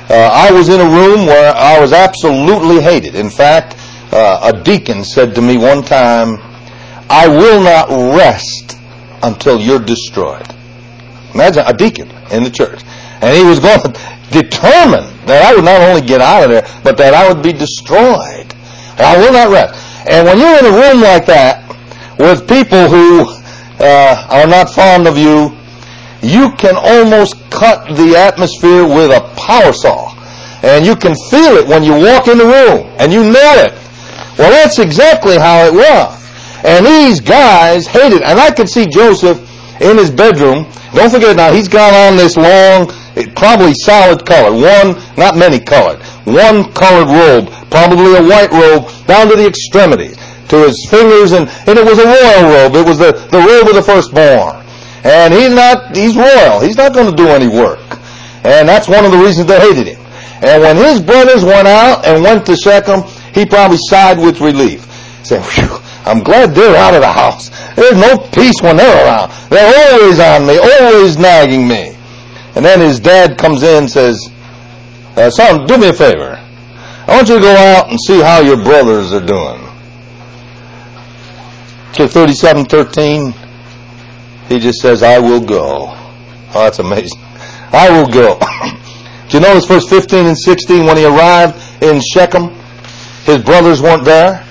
Uh, I was in a room where I was absolutely hated. In fact, uh, a deacon said to me one time, "I will not rest until you're destroyed." Imagine a deacon in the church. And he was going to determine that I would not only get out of there, but that I would be destroyed. I will not rest. And when you're in a room like that with people who uh, are not fond of you, you can almost cut the atmosphere with a power saw. And you can feel it when you walk in the room. And you know it. Well, that's exactly how it was. And these guys hated. And I could see Joseph in his bedroom. Don't forget now, he's got on this long, probably solid color. One, not many colored. One colored robe. Probably a white robe down to the extremities. To his fingers. And, and it was a royal robe. It was the, the robe of the firstborn. And he's not, he's royal. He's not going to do any work. And that's one of the reasons they hated him. And when his brothers went out and went to Shechem, he probably sighed with relief. He said, "Phew, I'm glad they're out of the house. There's no peace when they're around. They're always on me, always nagging me." And then his dad comes in and says, uh, "Son, do me a favor. I want you to go out and see how your brothers are doing." To thirty-seven thirteen, he just says, "I will go." Oh, that's amazing. I will go. Do you notice verse fifteen and sixteen, when he arrived in Shechem, his brothers weren't there?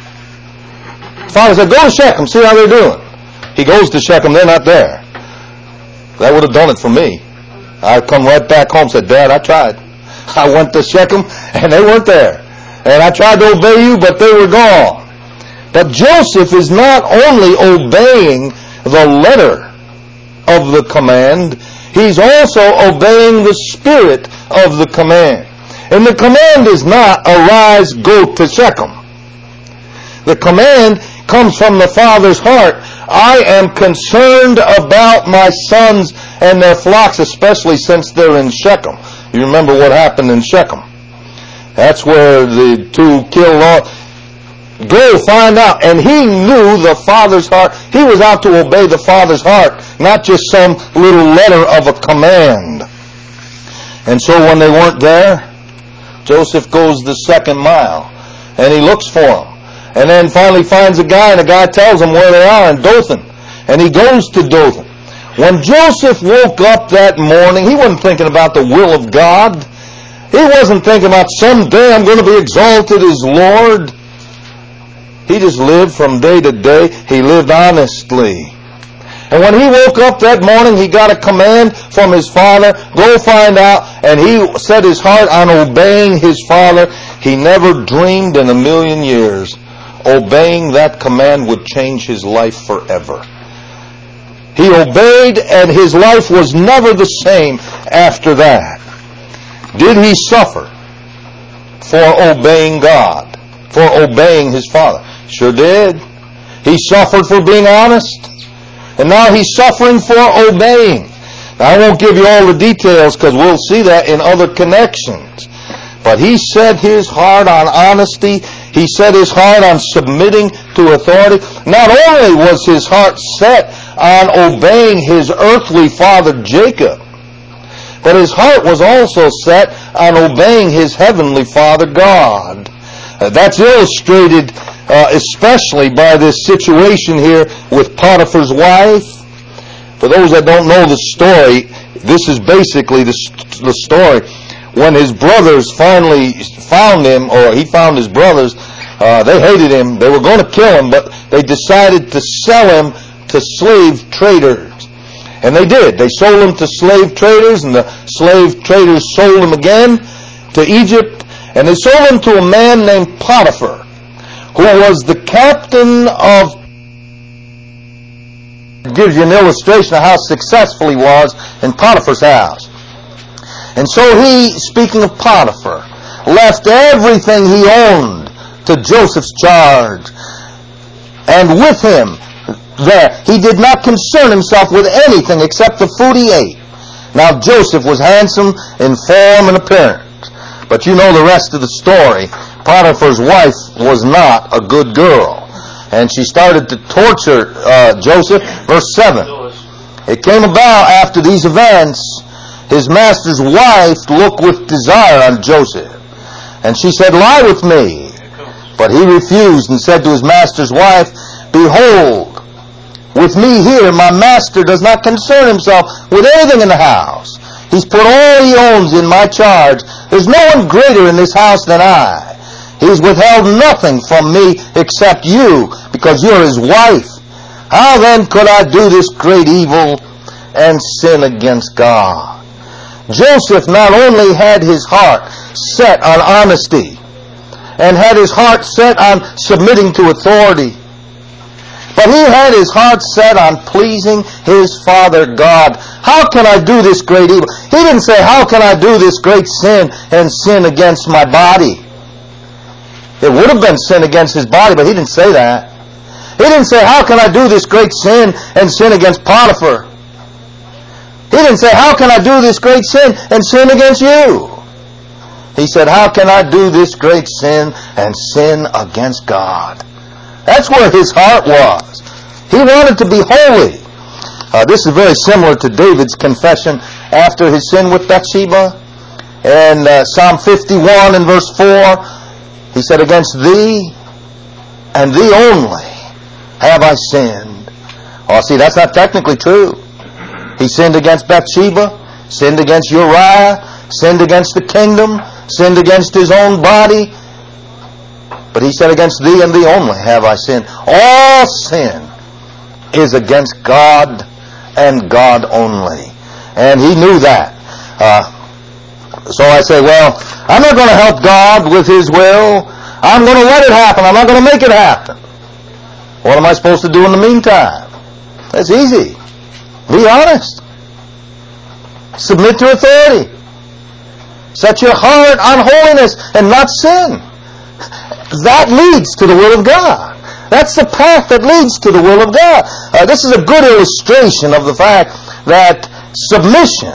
Father said, "Go to Shechem, see how they're doing." He goes to Shechem, they're not there. That would have done it for me. I'd come right back home and said, "Dad, I tried. I went to Shechem and they weren't there. And I tried to obey you, but they were gone." But Joseph is not only obeying the letter of the command, he's also obeying the spirit of the command. And the command is not, "Arise, go to Shechem." The command comes from the Father's heart. I am concerned about my sons and their flocks, especially since they're in Shechem. You remember what happened in Shechem. That's where the two killed all. Go find out. And he knew the Father's heart. He was out to obey the Father's heart, not just some little letter of a command. And so when they weren't there, Joseph goes the second mile. And he looks for them. And then finally finds a guy, and the guy tells him where they are in Dothan. And he goes to Dothan. When Joseph woke up that morning, he wasn't thinking about the will of God. He wasn't thinking about someday I'm going to be exalted as Lord. He just lived from day to day. He lived honestly. And when he woke up that morning, he got a command from his father, "Go find out." And he set his heart on obeying his father. He never dreamed in a million years obeying that command would change his life forever. He obeyed, and his life was never the same after that. Did he suffer for obeying God, for obeying his father? Sure did. He suffered for being honest. And now he's suffering for obeying. Now, I won't give you all the details because we'll see that in other connections. But he set his heart on honesty. He set his heart on submitting to authority. Not only was his heart set on obeying his earthly father Jacob, but his heart was also set on obeying his heavenly Father God. Uh, that's illustrated uh, especially by this situation here with Potiphar's wife. For those that don't know the story, this is basically the, the story. When his brothers finally found him, or he found his brothers, uh, they hated him. They were going to kill him, but they decided to sell him to slave traders. And they did. They sold him to slave traders, and the slave traders sold him again to Egypt. And they sold him to a man named Potiphar, who was the captain of... Gives you an illustration of how successful he was in Potiphar's house. And so he, speaking of Potiphar, left everything he owned to Joseph's charge. And with him there, he did not concern himself with anything except the food he ate. Now Joseph was handsome in form and appearance. But you know the rest of the story. Potiphar's wife was not a good girl. And she started to torture uh, Joseph. Verse seven. It came about after these events, His master's wife looked with desire on Joseph, and she said, "Lie with me." But he refused and said to his master's wife, "Behold, with me here, my master does not concern himself with anything in the house. He's put all he owns in my charge. There's no one greater in this house than I. He's withheld nothing from me except you, because you're his wife. How then could I do this great evil and sin against God?" Joseph not only had his heart set on honesty and had his heart set on submitting to authority, but he had his heart set on pleasing his Father God. How can I do this great evil? He didn't say, how can I do this great sin and sin against my body? It would have been sin against his body, but he didn't say that. He didn't say, how can I do this great sin and sin against Potiphar? He didn't say, how can I do this great sin and sin against you? He said, how can I do this great sin and sin against God? That's where his heart was. He wanted to be holy. Uh, this is very similar to David's confession after his sin with Bathsheba. In uh, Psalm fifty-one and verse four, he said, "Against thee and thee only have I sinned." Oh, see, that's not technically true. He sinned against Bathsheba, sinned against Uriah, sinned against the kingdom, sinned against his own body. But he said, "Against thee and thee only have I sinned." All sin is against God and God only. And he knew that. Uh, so I say, well, I'm not going to help God with his will. I'm going to let it happen. I'm not going to make it happen. What am I supposed to do in the meantime? That's easy. Be honest. Submit to authority. Set your heart on holiness and not sin. That leads to the will of God. That's the path that leads to the will of God. Uh, this is a good illustration of the fact that submission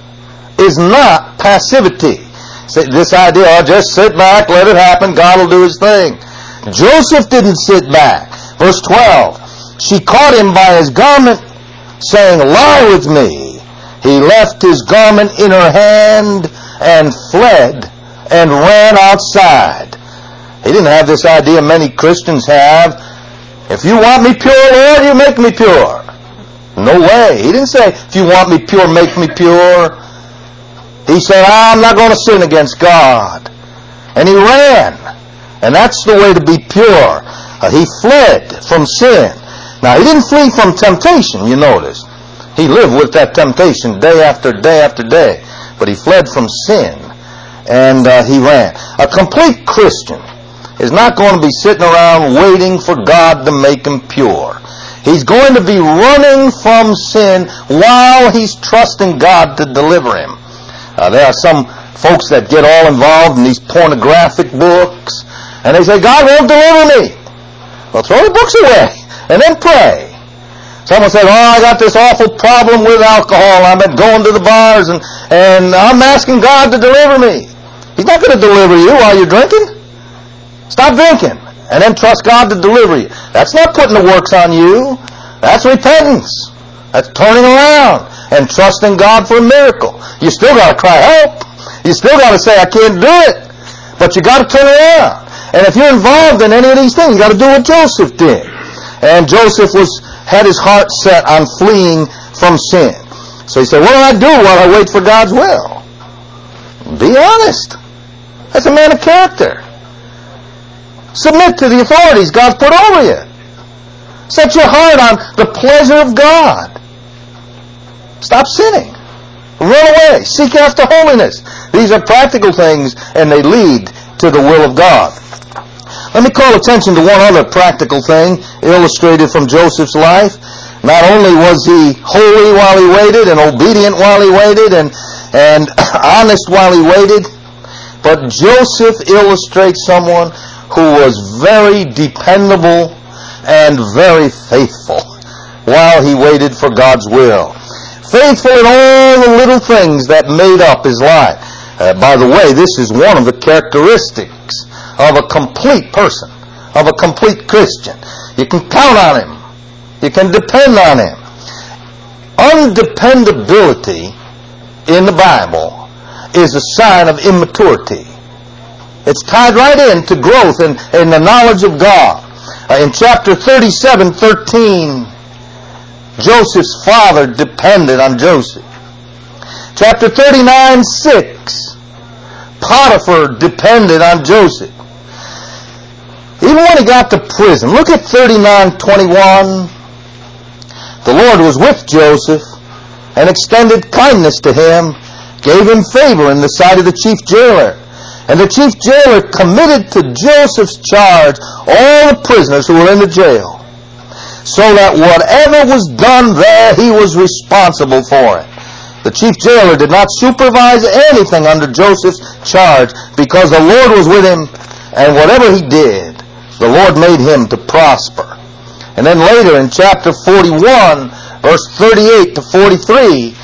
is not passivity. This idea, oh, just sit back, let it happen, God will do his thing. Joseph didn't sit back. Verse twelve, she caught him by his garment, saying, "Lie with me." He left his garment in her hand and fled and ran outside. He didn't have this idea many Christians have. If you want me pure, Lord, you make me pure. No way. He didn't say, if you want me pure, make me pure. He said, I'm not going to sin against God. And he ran. And that's the way to be pure. Uh, he fled from sin. Now, he didn't flee from temptation, you notice. He lived with that temptation day after day after day. But he fled from sin. And uh, he ran. A complete Christian is not going to be sitting around waiting for God to make him pure. He's going to be running from sin while he's trusting God to deliver him. Uh, there are some folks that get all involved in these pornographic books, and they say, God won't deliver me. Well, throw the books away, and then pray. Someone said, oh, I got this awful problem with alcohol. I've been going to the bars, and, and I'm asking God to deliver me. He's not going to deliver you while you're drinking. Stop drinking, and then trust God to deliver you. That's not putting the works on you. That's repentance. That's turning around and trusting God for a miracle. You still got to cry help. You still got to say, I can't do it. But you got to turn around. And if you're involved in any of these things, you got to do what Joseph did. And Joseph was had his heart set on fleeing from sin. So he said, what do I do while I wait for God's will? Be honest. That's a man of character. Submit to the authorities God's put over you. Set your heart on the pleasure of God. Stop sinning. Run away. Seek after holiness. These are practical things, and they lead to the will of God. Let me call attention to one other practical thing illustrated from Joseph's life. Not only was he holy while he waited, and obedient while he waited, and, and honest while he waited, but Joseph illustrates someone who was very dependable and very faithful while he waited for God's will. Faithful in all the little things that made up his life. Uh, by the way, this is one of the characteristics of a complete person, of a complete Christian. You can count on him. You can depend on him. Undependability in the Bible is a sign of immaturity. It's tied right into growth and in, in the knowledge of God. Uh, in chapter thirty-seven thirteen, Joseph's father depended on Joseph. Chapter thirty-nine six, Potiphar depended on Joseph. Even when he got to prison, look at thirty-nine twenty-one. The Lord was with Joseph and extended kindness to him, gave him favor in the sight of the chief jailer. And the chief jailer committed to Joseph's charge all the prisoners who were in the jail, so that whatever was done there, he was responsible for it. The chief jailer did not supervise anything under Joseph's charge, because the Lord was with him, and whatever he did, the Lord made him to prosper. And then later in chapter forty-one, verse thirty-eight to forty-three,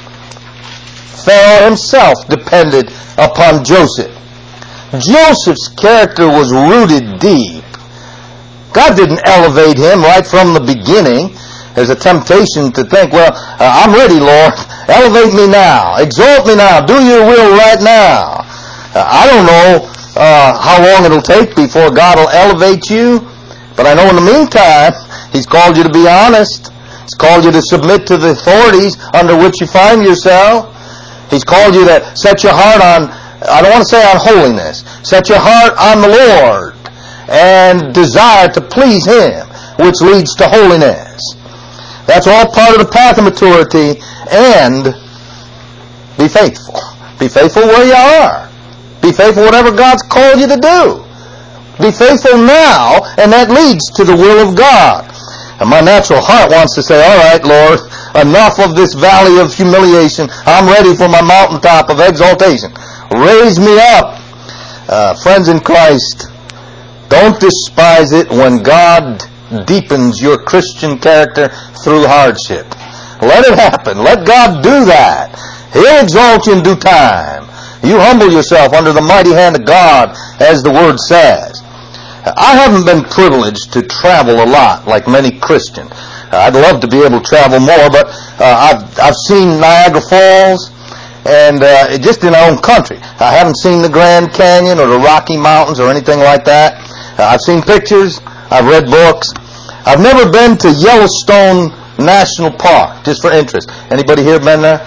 Pharaoh himself depended upon Joseph. Joseph's character was rooted deep. God didn't elevate him right from the beginning. There's a temptation to think, well, uh, I'm ready, Lord. Elevate me now. Exalt me now. Do your will right now. Uh, I don't know uh, how long it'll take before God will elevate you, but I know in the meantime, He's called you to be honest. He's called you to submit to the authorities under which you find yourself. He's called you to set your heart on, I don't want to say on holiness, set your heart on the Lord and desire to please Him, which leads to holiness. That's all part of the path of maturity. And be faithful. Be faithful where you are. Be faithful whatever God's called you to do. Be faithful now, and that leads to the will of God. And my natural heart wants to say, all right, Lord, enough of this valley of humiliation. I'm ready for my mountaintop of exaltation. Raise me up. Uh, friends in Christ, don't despise it when God deepens your Christian character through hardship. Let it happen. Let God do that. He'll exalt you in due time. You humble yourself under the mighty hand of God, as the Word says. I haven't been privileged to travel a lot like many Christians. I'd love to be able to travel more, but uh, I've, I've seen Niagara Falls, and uh, just in our own country. I haven't seen the Grand Canyon or the Rocky Mountains or anything like that. Uh, I've seen pictures. I've read books. I've never been to Yellowstone National Park, just for interest. Anybody here been there?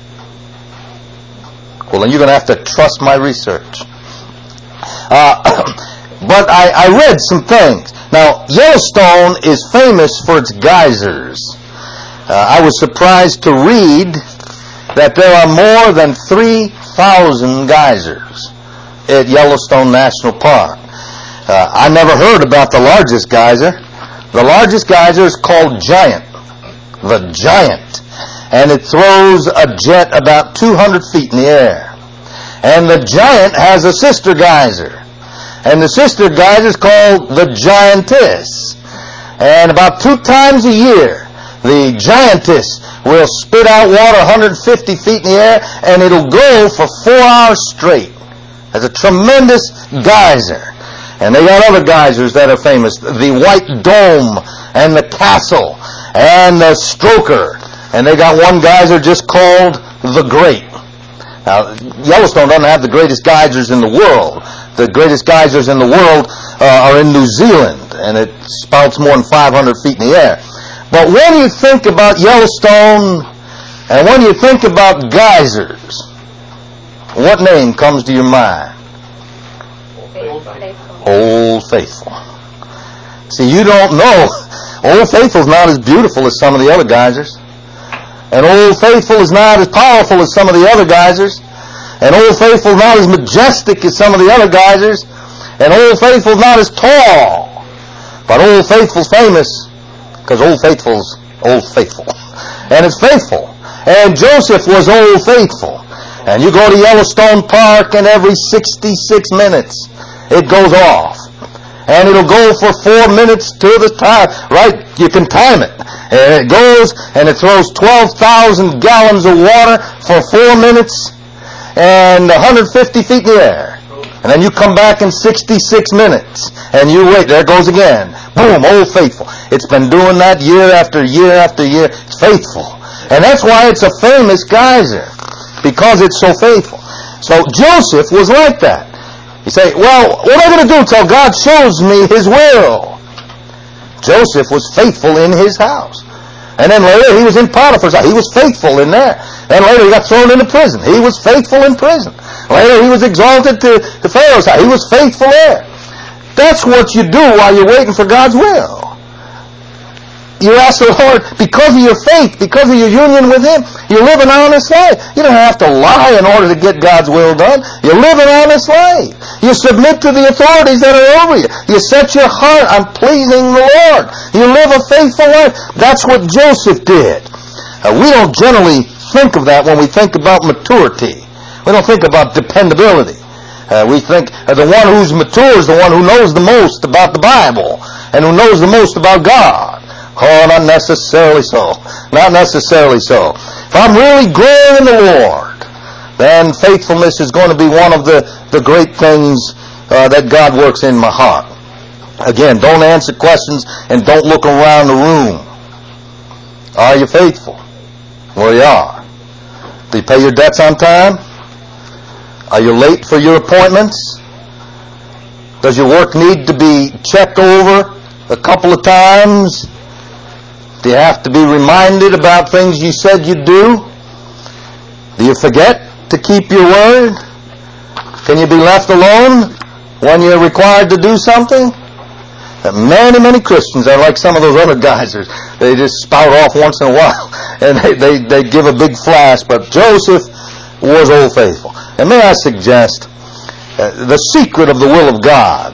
Well, then you're going to have to trust my research. Uh, but I, I read some things. Now, Yellowstone is famous for its geysers. Uh, I was surprised to read that there are more than three thousand geysers at Yellowstone National Park. Uh, I never heard about the largest geyser. The largest geyser is called Giant. The Giant. And it throws a jet about two hundred feet in the air. And the Giant has a sister geyser. And the sister geyser is called the Giantess. And about two times a year, the Giantess will spit out water one hundred fifty feet in the air, and it'll go for four hours straight. That's a tremendous geyser. And they got other geysers that are famous. The White Dome and the Castle and the Stroker. And they got one geyser just called the Great. Now, Yellowstone doesn't have the greatest geysers in the world. The greatest geysers in the world uh, are in New Zealand, and it spouts more than five hundred feet in the air. But when you think about Yellowstone, and when you think about geysers, what name comes to your mind? Old Faithful. See, you don't know. Old Faithful is not as beautiful as some of the other geysers. And Old Faithful is not as powerful as some of the other geysers. And Old Faithful is not as majestic as some of the other geysers. And Old Faithful is not as tall. But Old Faithful's famous because Old Faithful's Old Faithful. And it's faithful. And Joseph was Old Faithful. And you go to Yellowstone Park, and every sixty-six minutes it goes off. And it'll go for four minutes to the time. Right? You can time it. And it goes, and it throws twelve thousand gallons of water for four minutes and one hundred fifty feet in the air. And then you come back in sixty-six minutes. And you wait. There it goes again. Boom, Old Faithful. It's been doing that year after year after year. It's faithful. And that's why it's a famous geyser. because it's so faithful. So Joseph was like that. You say, well, what am I going to do till God shows me His will? Joseph was faithful in his house. And then later he was in Potiphar's house. He was faithful in there. And later he got thrown into prison. He was faithful in prison. Later he was exalted to the Pharaoh's house. He was faithful there. That's what you do while you're waiting for God's will. You ask the Lord, because of your faith, because of your union with Him, you live an honest life. You don't have to lie in order to get God's will done. You live an honest life. You submit to the authorities that are over you. You set your heart on pleasing the Lord. You live a faithful life. That's what Joseph did. Uh, we don't generally think of that when we think about maturity. We don't think about dependability. Uh, we think uh, the one who's mature is the one who knows the most about the Bible and who knows the most about God. Oh, not necessarily so. Not necessarily so. If I'm really growing in the Lord, then faithfulness is going to be one of the, the great things uh, that God works in my heart. Again, don't answer questions and don't look around the room. Are you faithful? Well, you are. Do you pay your debts on time? Are you late for your appointments? Does your work need to be checked over a couple of times? Do you have to be reminded about things you said you'd do? Do you forget to keep your word? Can you be left alone when you're required to do something? Many, many Christians are like some of those other guys. They just spout off once in a while and they, they, they give a big flash. But Joseph was Old Faithful. And may I suggest, uh, the secret of the will of God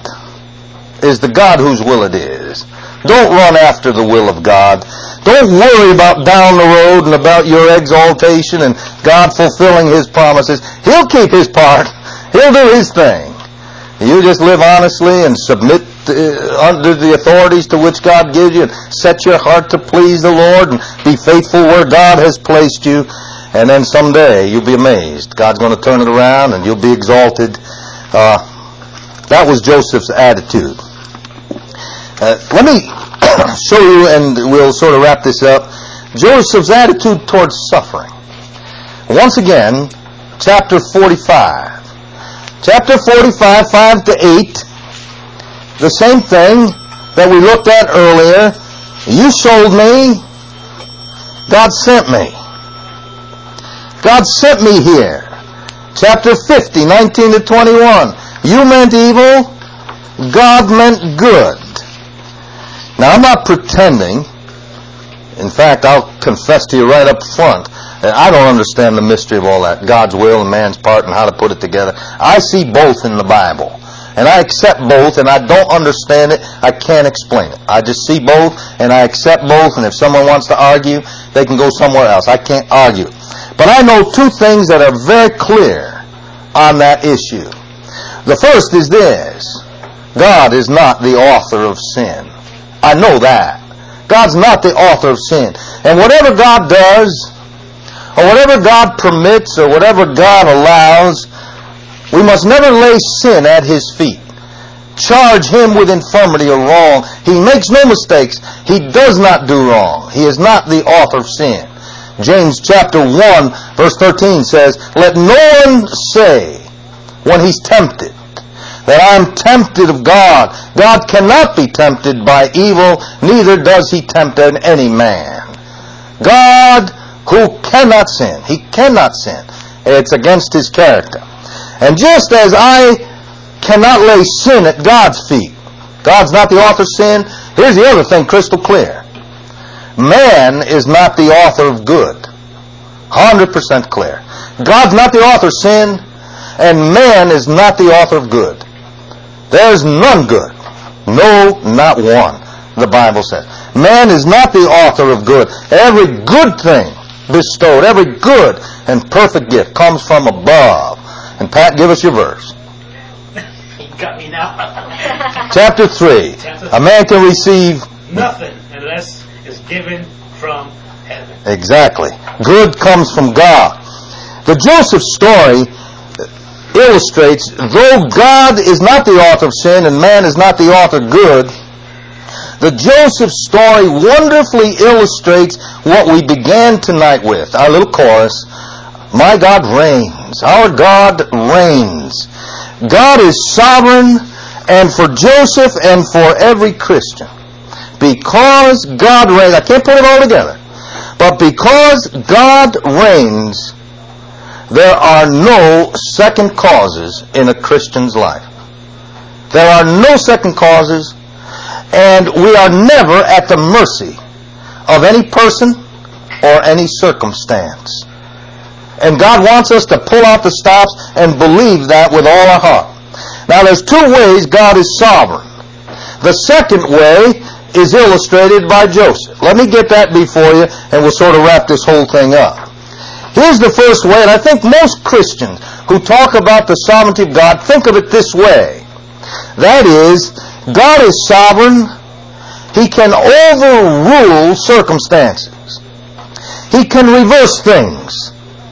is the God whose will it is. Don't run after the will of God. Don't worry about down the road and about your exaltation and God fulfilling His promises. He'll keep His part. He'll do His thing. You just live honestly and submit to, under the authorities to which God gives you, and set your heart to please the Lord and be faithful where God has placed you. And then someday you'll be amazed. God's going to turn it around and you'll be exalted. Uh, that was Joseph's attitude. Uh, let me show you, and we'll sort of wrap this up, Joseph's attitude towards suffering. Once again, chapter forty-five. Chapter forty-five, five to eight, the same thing that we looked at earlier. You sold me, God sent me. God sent me here. Chapter fifty, nineteen to twenty-one. You meant evil, God meant good. Now, I'm not pretending. In fact, I'll confess to you right up front that I don't understand the mystery of all that, God's will and man's part and how to put it together. I see both in the Bible. And I accept both, and I don't understand it. I can't explain it. I just see both, and I accept both, and if someone wants to argue, they can go somewhere else. I can't argue. But I know two things that are very clear on that issue. The first is this. God is not the author of sin. I know that. God's not the author of sin. And whatever God does, or whatever God permits, or whatever God allows, we must never lay sin at His feet. Charge Him with infirmity or wrong. He makes no mistakes. He does not do wrong. He is not the author of sin. James chapter one, verse thirteen says, let no one say when he's tempted, that I'm tempted of God. God cannot be tempted by evil, neither does He tempt any man. God, who cannot sin, He cannot sin. It's against His character. And just as I cannot lay sin at God's feet, God's not the author of sin, here's the other thing crystal clear. Man is not the author of good. one hundred percent clear. God's not the author of sin, and man is not the author of good. There's none good. No, not one, the Bible says. Man is not the author of good. Every good thing bestowed, every good and perfect gift comes from above. And Pat, give us your verse. You got me now. Chapter three. Chapter three. A man can receive nothing unless it's given from heaven. Exactly. Good comes from God. The Joseph story illustrates, though God is not the author of sin and man is not the author of good, the Joseph story wonderfully illustrates what we began tonight with, our little chorus. My God reigns. Our God reigns. God is sovereign, and for Joseph and for every Christian, because God reigns, I can't put it all together, but because God reigns, there are no second causes in a Christian's life. There are no second causes, and we are never at the mercy of any person or any circumstance. And God wants us to pull out the stops and believe that with all our heart. Now, there's two ways God is sovereign. The second way is illustrated by Joseph. Let me get that before you, and we'll sort of wrap this whole thing up. Here's the first way, and I think most Christians who talk about the sovereignty of God think of it this way. That is, God is sovereign. He can overrule circumstances. He can reverse things.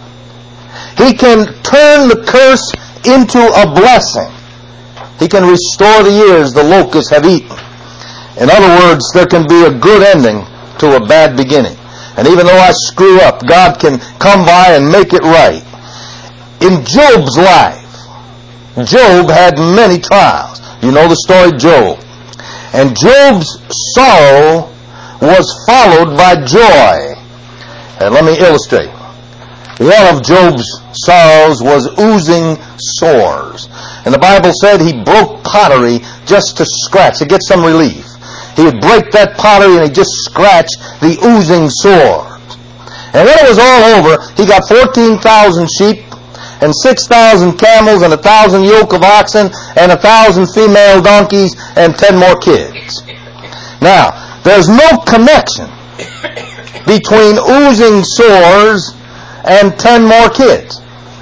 He can turn the curse into a blessing. He can restore the years the locusts have eaten. In other words, there can be a good ending to a bad beginning. And even though I screw up, God can come by and make it right. In Job's life, Job had many trials. You know the story of Job. And Job's sorrow was followed by joy. And let me illustrate. One of Job's sorrows was oozing sores. And the Bible said he broke pottery just to scratch, to get some relief. He would break that pottery and he'd just scratch the oozing sores. And when it was all over, he got fourteen thousand sheep and six thousand camels and one thousand yoke of oxen and one thousand female donkeys and ten more kids. Now, there's no connection between oozing sores and ten more kids.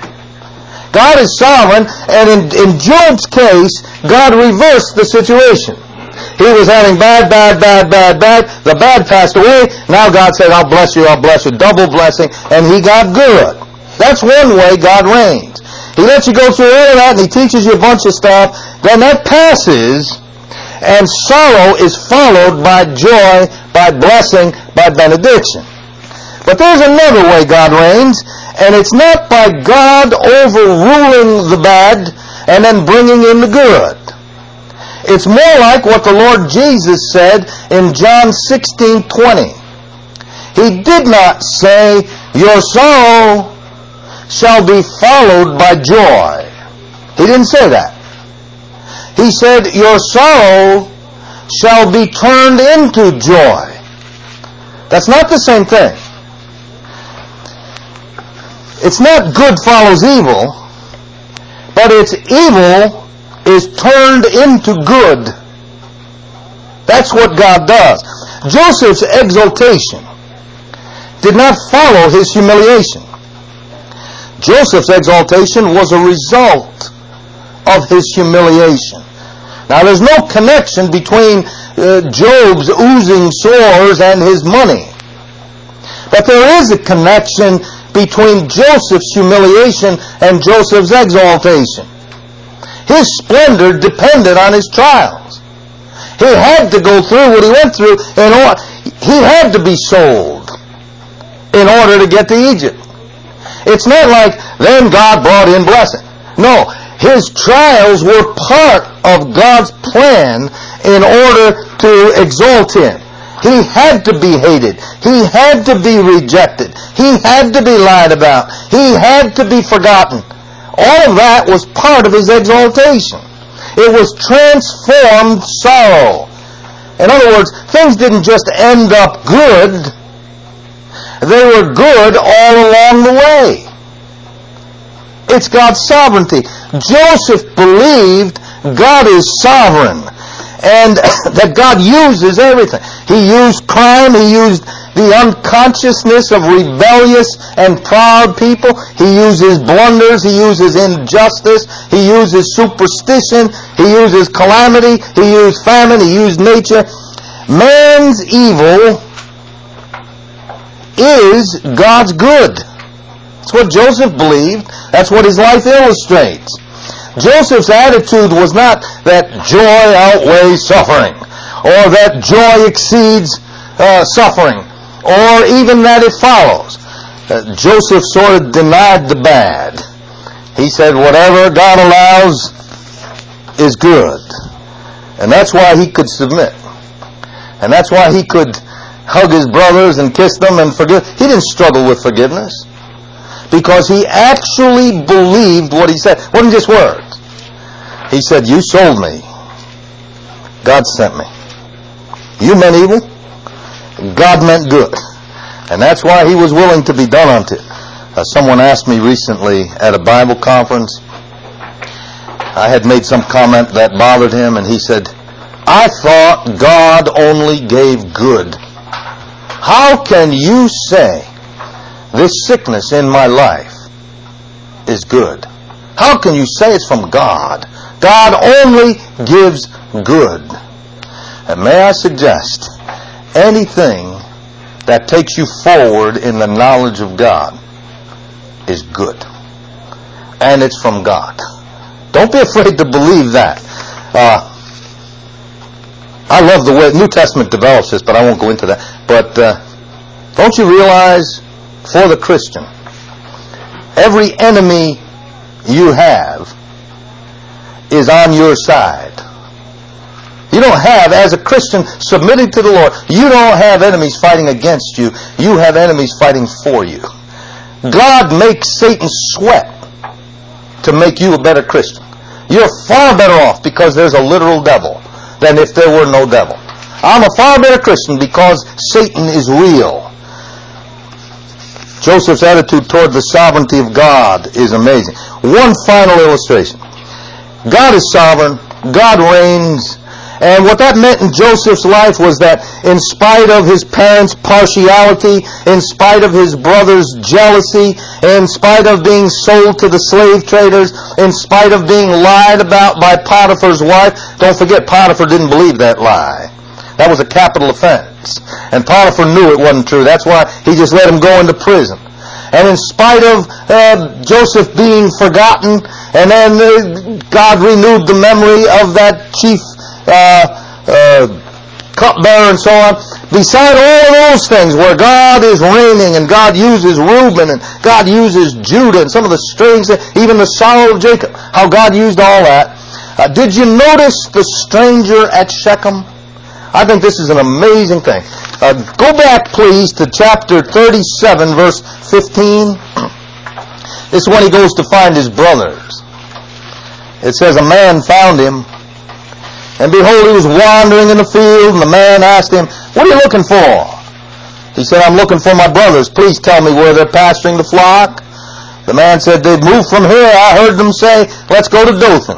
God is sovereign, and in, in Job's case, God reversed the situation. He was having bad, bad, bad, bad, bad. The bad passed away. Now God said, I'll bless you, I'll bless you. Double blessing. And he got good. That's one way God reigns. He lets you go through all of that, and he teaches you a bunch of stuff. Then that passes, and sorrow is followed by joy, by blessing, by benediction. But there's another way God reigns, and it's not by God overruling the bad and then bringing in the good. It's more like what the Lord Jesus said in John sixteen twenty. He did not say, your sorrow shall be followed by joy. He didn't say that. He said, your sorrow shall be turned into joy. That's not the same thing. It's not good follows evil, but it's evil is turned into good. That's what God does. Joseph's exaltation did not follow his humiliation. Joseph's exaltation was a result of his humiliation. Now, there's no connection between uh, Job's oozing sores and his money. But there is a connection between Joseph's humiliation and Joseph's exaltation. His splendor depended on his trials. He had to go through what he went through in order, he had to be sold in order to get to Egypt. It's not like then God brought in blessing. No, his trials were part of God's plan in order to exalt him. He had to be hated. He had to be rejected. He had to be lied about. He had to be forgotten. All of that was part of his exaltation. It was transformed sorrow. In other words, things didn't just end up good. They were good all along the way. It's God's sovereignty. Joseph believed God is sovereign and that God uses everything. He used crime. He used the unconsciousness of rebellious and proud people. He uses blunders. He uses injustice. He uses superstition. He uses calamity. He used famine. He used nature. Man's evil is God's good. That's what Joseph believed. That's what his life illustrates. Joseph's attitude was not that joy outweighs suffering, or that joy exceeds uh, suffering, or even that it follows. Uh, Joseph sort of denied the bad. He said whatever God allows is good. And that's why he could submit. And that's why he could hug his brothers and kiss them and forgive. He didn't struggle with forgiveness because he actually believed what he said. It wasn't just words. He said, you sold me. God sent me. You meant evil. God meant good. And that's why he was willing to be done unto. Uh, someone asked me recently at a Bible conference, I had made some comment that bothered him, and he said, I thought God only gave good. How can you say this sickness in my life is good? How can you say it's from God? God only gives good. And may I suggest, anything that takes you forward in the knowledge of God is good. And it's from God. Don't be afraid to believe that. Uh, I love the way New Testament develops this, but I won't go into that. But uh, don't you realize, for the Christian, every enemy you have is on your side. You don't have, as a Christian, submitting to the Lord, you don't have enemies fighting against you. You have enemies fighting for you. God makes Satan sweat to make you a better Christian. You're far better off because there's a literal devil than if there were no devil. I'm a far better Christian because Satan is real. Joseph's attitude toward the sovereignty of God is amazing. One final illustration. God is sovereign. God reigns. And what that meant in Joseph's life was that in spite of his parents' partiality, in spite of his brother's jealousy, in spite of being sold to the slave traders, in spite of being lied about by Potiphar's wife, don't forget Potiphar didn't believe that lie. That was a capital offense. And Potiphar knew it wasn't true. That's why he just let him go into prison. And in spite of uh, Joseph being forgotten, and then uh, God renewed the memory of that chief Uh, uh, cupbearer and so on. Beside all of those things where God is reigning and God uses Reuben and God uses Judah and some of the strange things, even the sorrow of Jacob, how God used all that. Uh, did you notice the stranger at Shechem? I think this is an amazing thing. Uh, go back, please, to chapter thirty-seven, verse fifteen. This is when he goes to find his brothers. It says, a man found him, and behold, he was wandering in the field, and the man asked him, what are you looking for? He said, I'm looking for my brothers. Please tell me where they're pasturing the flock. The man said, they've moved from here. I heard them say, let's go to Dothan.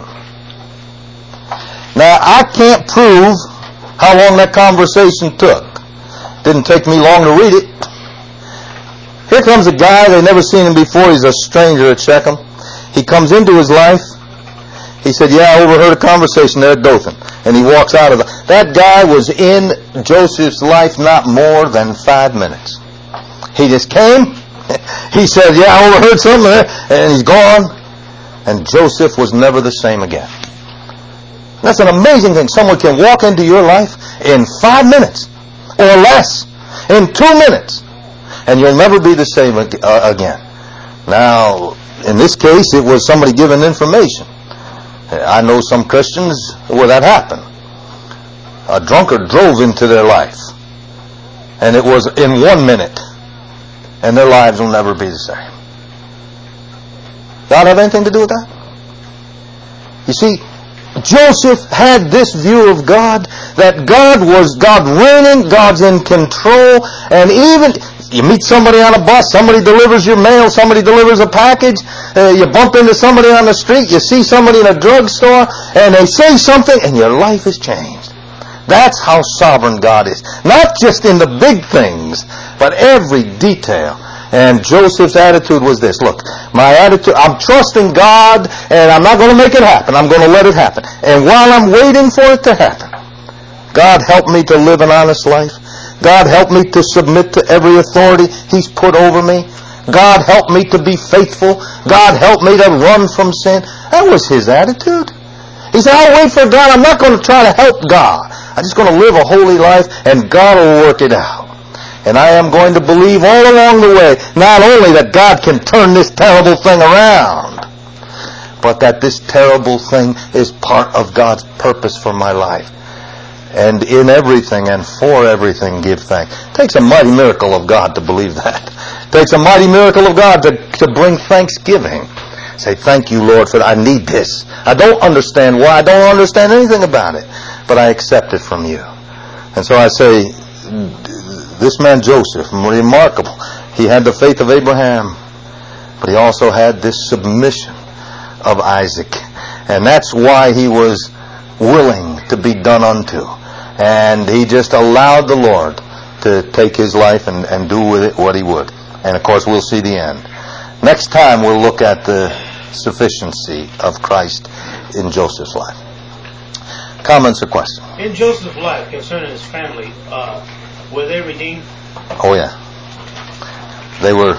Now, I can't prove how long that conversation took. Didn't take me long to read it. Here comes a guy, they've never seen him before. He's a stranger at Shechem. He comes into his life. He said, yeah, I overheard a conversation there at Dothan. And he walks out of the... That guy was in Joseph's life not more than five minutes. He just came. He said, yeah, I overheard something there. And he's gone. And Joseph was never the same again. That's an amazing thing. Someone can walk into your life in five minutes or less. In two minutes. And you'll never be the same again. Now, in this case, it was somebody giving information. I know some Christians where that happened. A drunkard drove into their life. And it was in one minute. And their lives will never be the same. God have anything to do with that? You see, Joseph had this view of God, that God was God reigning, God's in control, and even... You meet somebody on a bus, somebody delivers your mail, somebody delivers a package, uh, you bump into somebody on the street, you see somebody in a drugstore, and they say something, and your life is changed. That's how sovereign God is. Not just in the big things, but every detail. And Joseph's attitude was this. Look, my attitude, I'm trusting God, and I'm not going to make it happen. I'm going to let it happen. And while I'm waiting for it to happen, God help me to live an honest life. God help me to submit to every authority He's put over me. God help me to be faithful. God help me to run from sin. That was his attitude. He said, I'll wait for God. I'm not going to try to help God. I'm just going to live a holy life and God will work it out. And I am going to believe all along the way, not only that God can turn this terrible thing around, but that this terrible thing is part of God's purpose for my life. And in everything and for everything give thanks. It takes a mighty miracle of God to believe that. It takes a mighty miracle of God to, to bring thanksgiving. Say, thank you, Lord, for that. I need this. I don't understand why. I don't understand anything about it. But I accept it from you. And so I say, this man Joseph, remarkable. He had the faith of Abraham, but he also had this submission of Isaac. And that's why he was willing to be done unto. And he just allowed the Lord to take his life and, and do with it what he would. And of course we'll see the end. Next time we'll look at the sufficiency of Christ in Joseph's life. Comments or questions? In Joseph's life concerning his family, uh, were they redeemed? Oh yeah. They were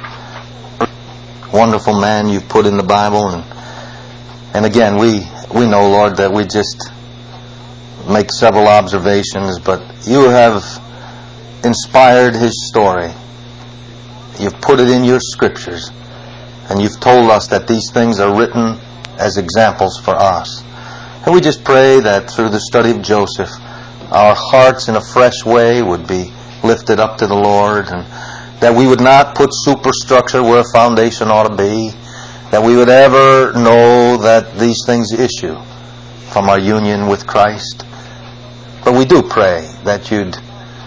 wonderful man you've put in the Bible, and and again we we know, Lord, that we just make several observations, but you have inspired his story. You've put it in your scriptures, and you've told us that these things are written as examples for us. And we just pray that through the study of Joseph, our hearts in a fresh way would be lifted up to the Lord, and that we would not put superstructure where a foundation ought to be, that we would ever know that these things issue from our union with Christ. But we do pray that you'd,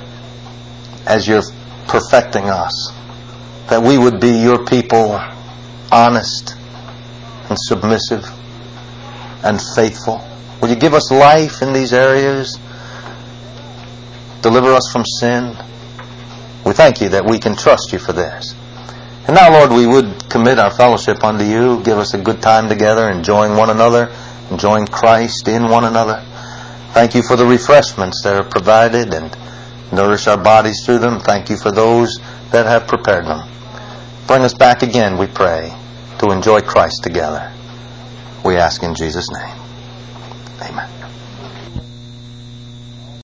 as you're perfecting us, that we would be your people, honest and submissive and faithful. Will you give us life in these areas? Deliver us from sin. We thank you that we can trust you for this. And now, Lord, we would commit our fellowship unto you. Give us a good time together, enjoying one another, enjoying Christ in one another. Thank you for the refreshments that are provided, and nourish our bodies through them. Thank you for those that have prepared them. Bring us back again, we pray, to enjoy Christ together. We ask in Jesus' name. Amen.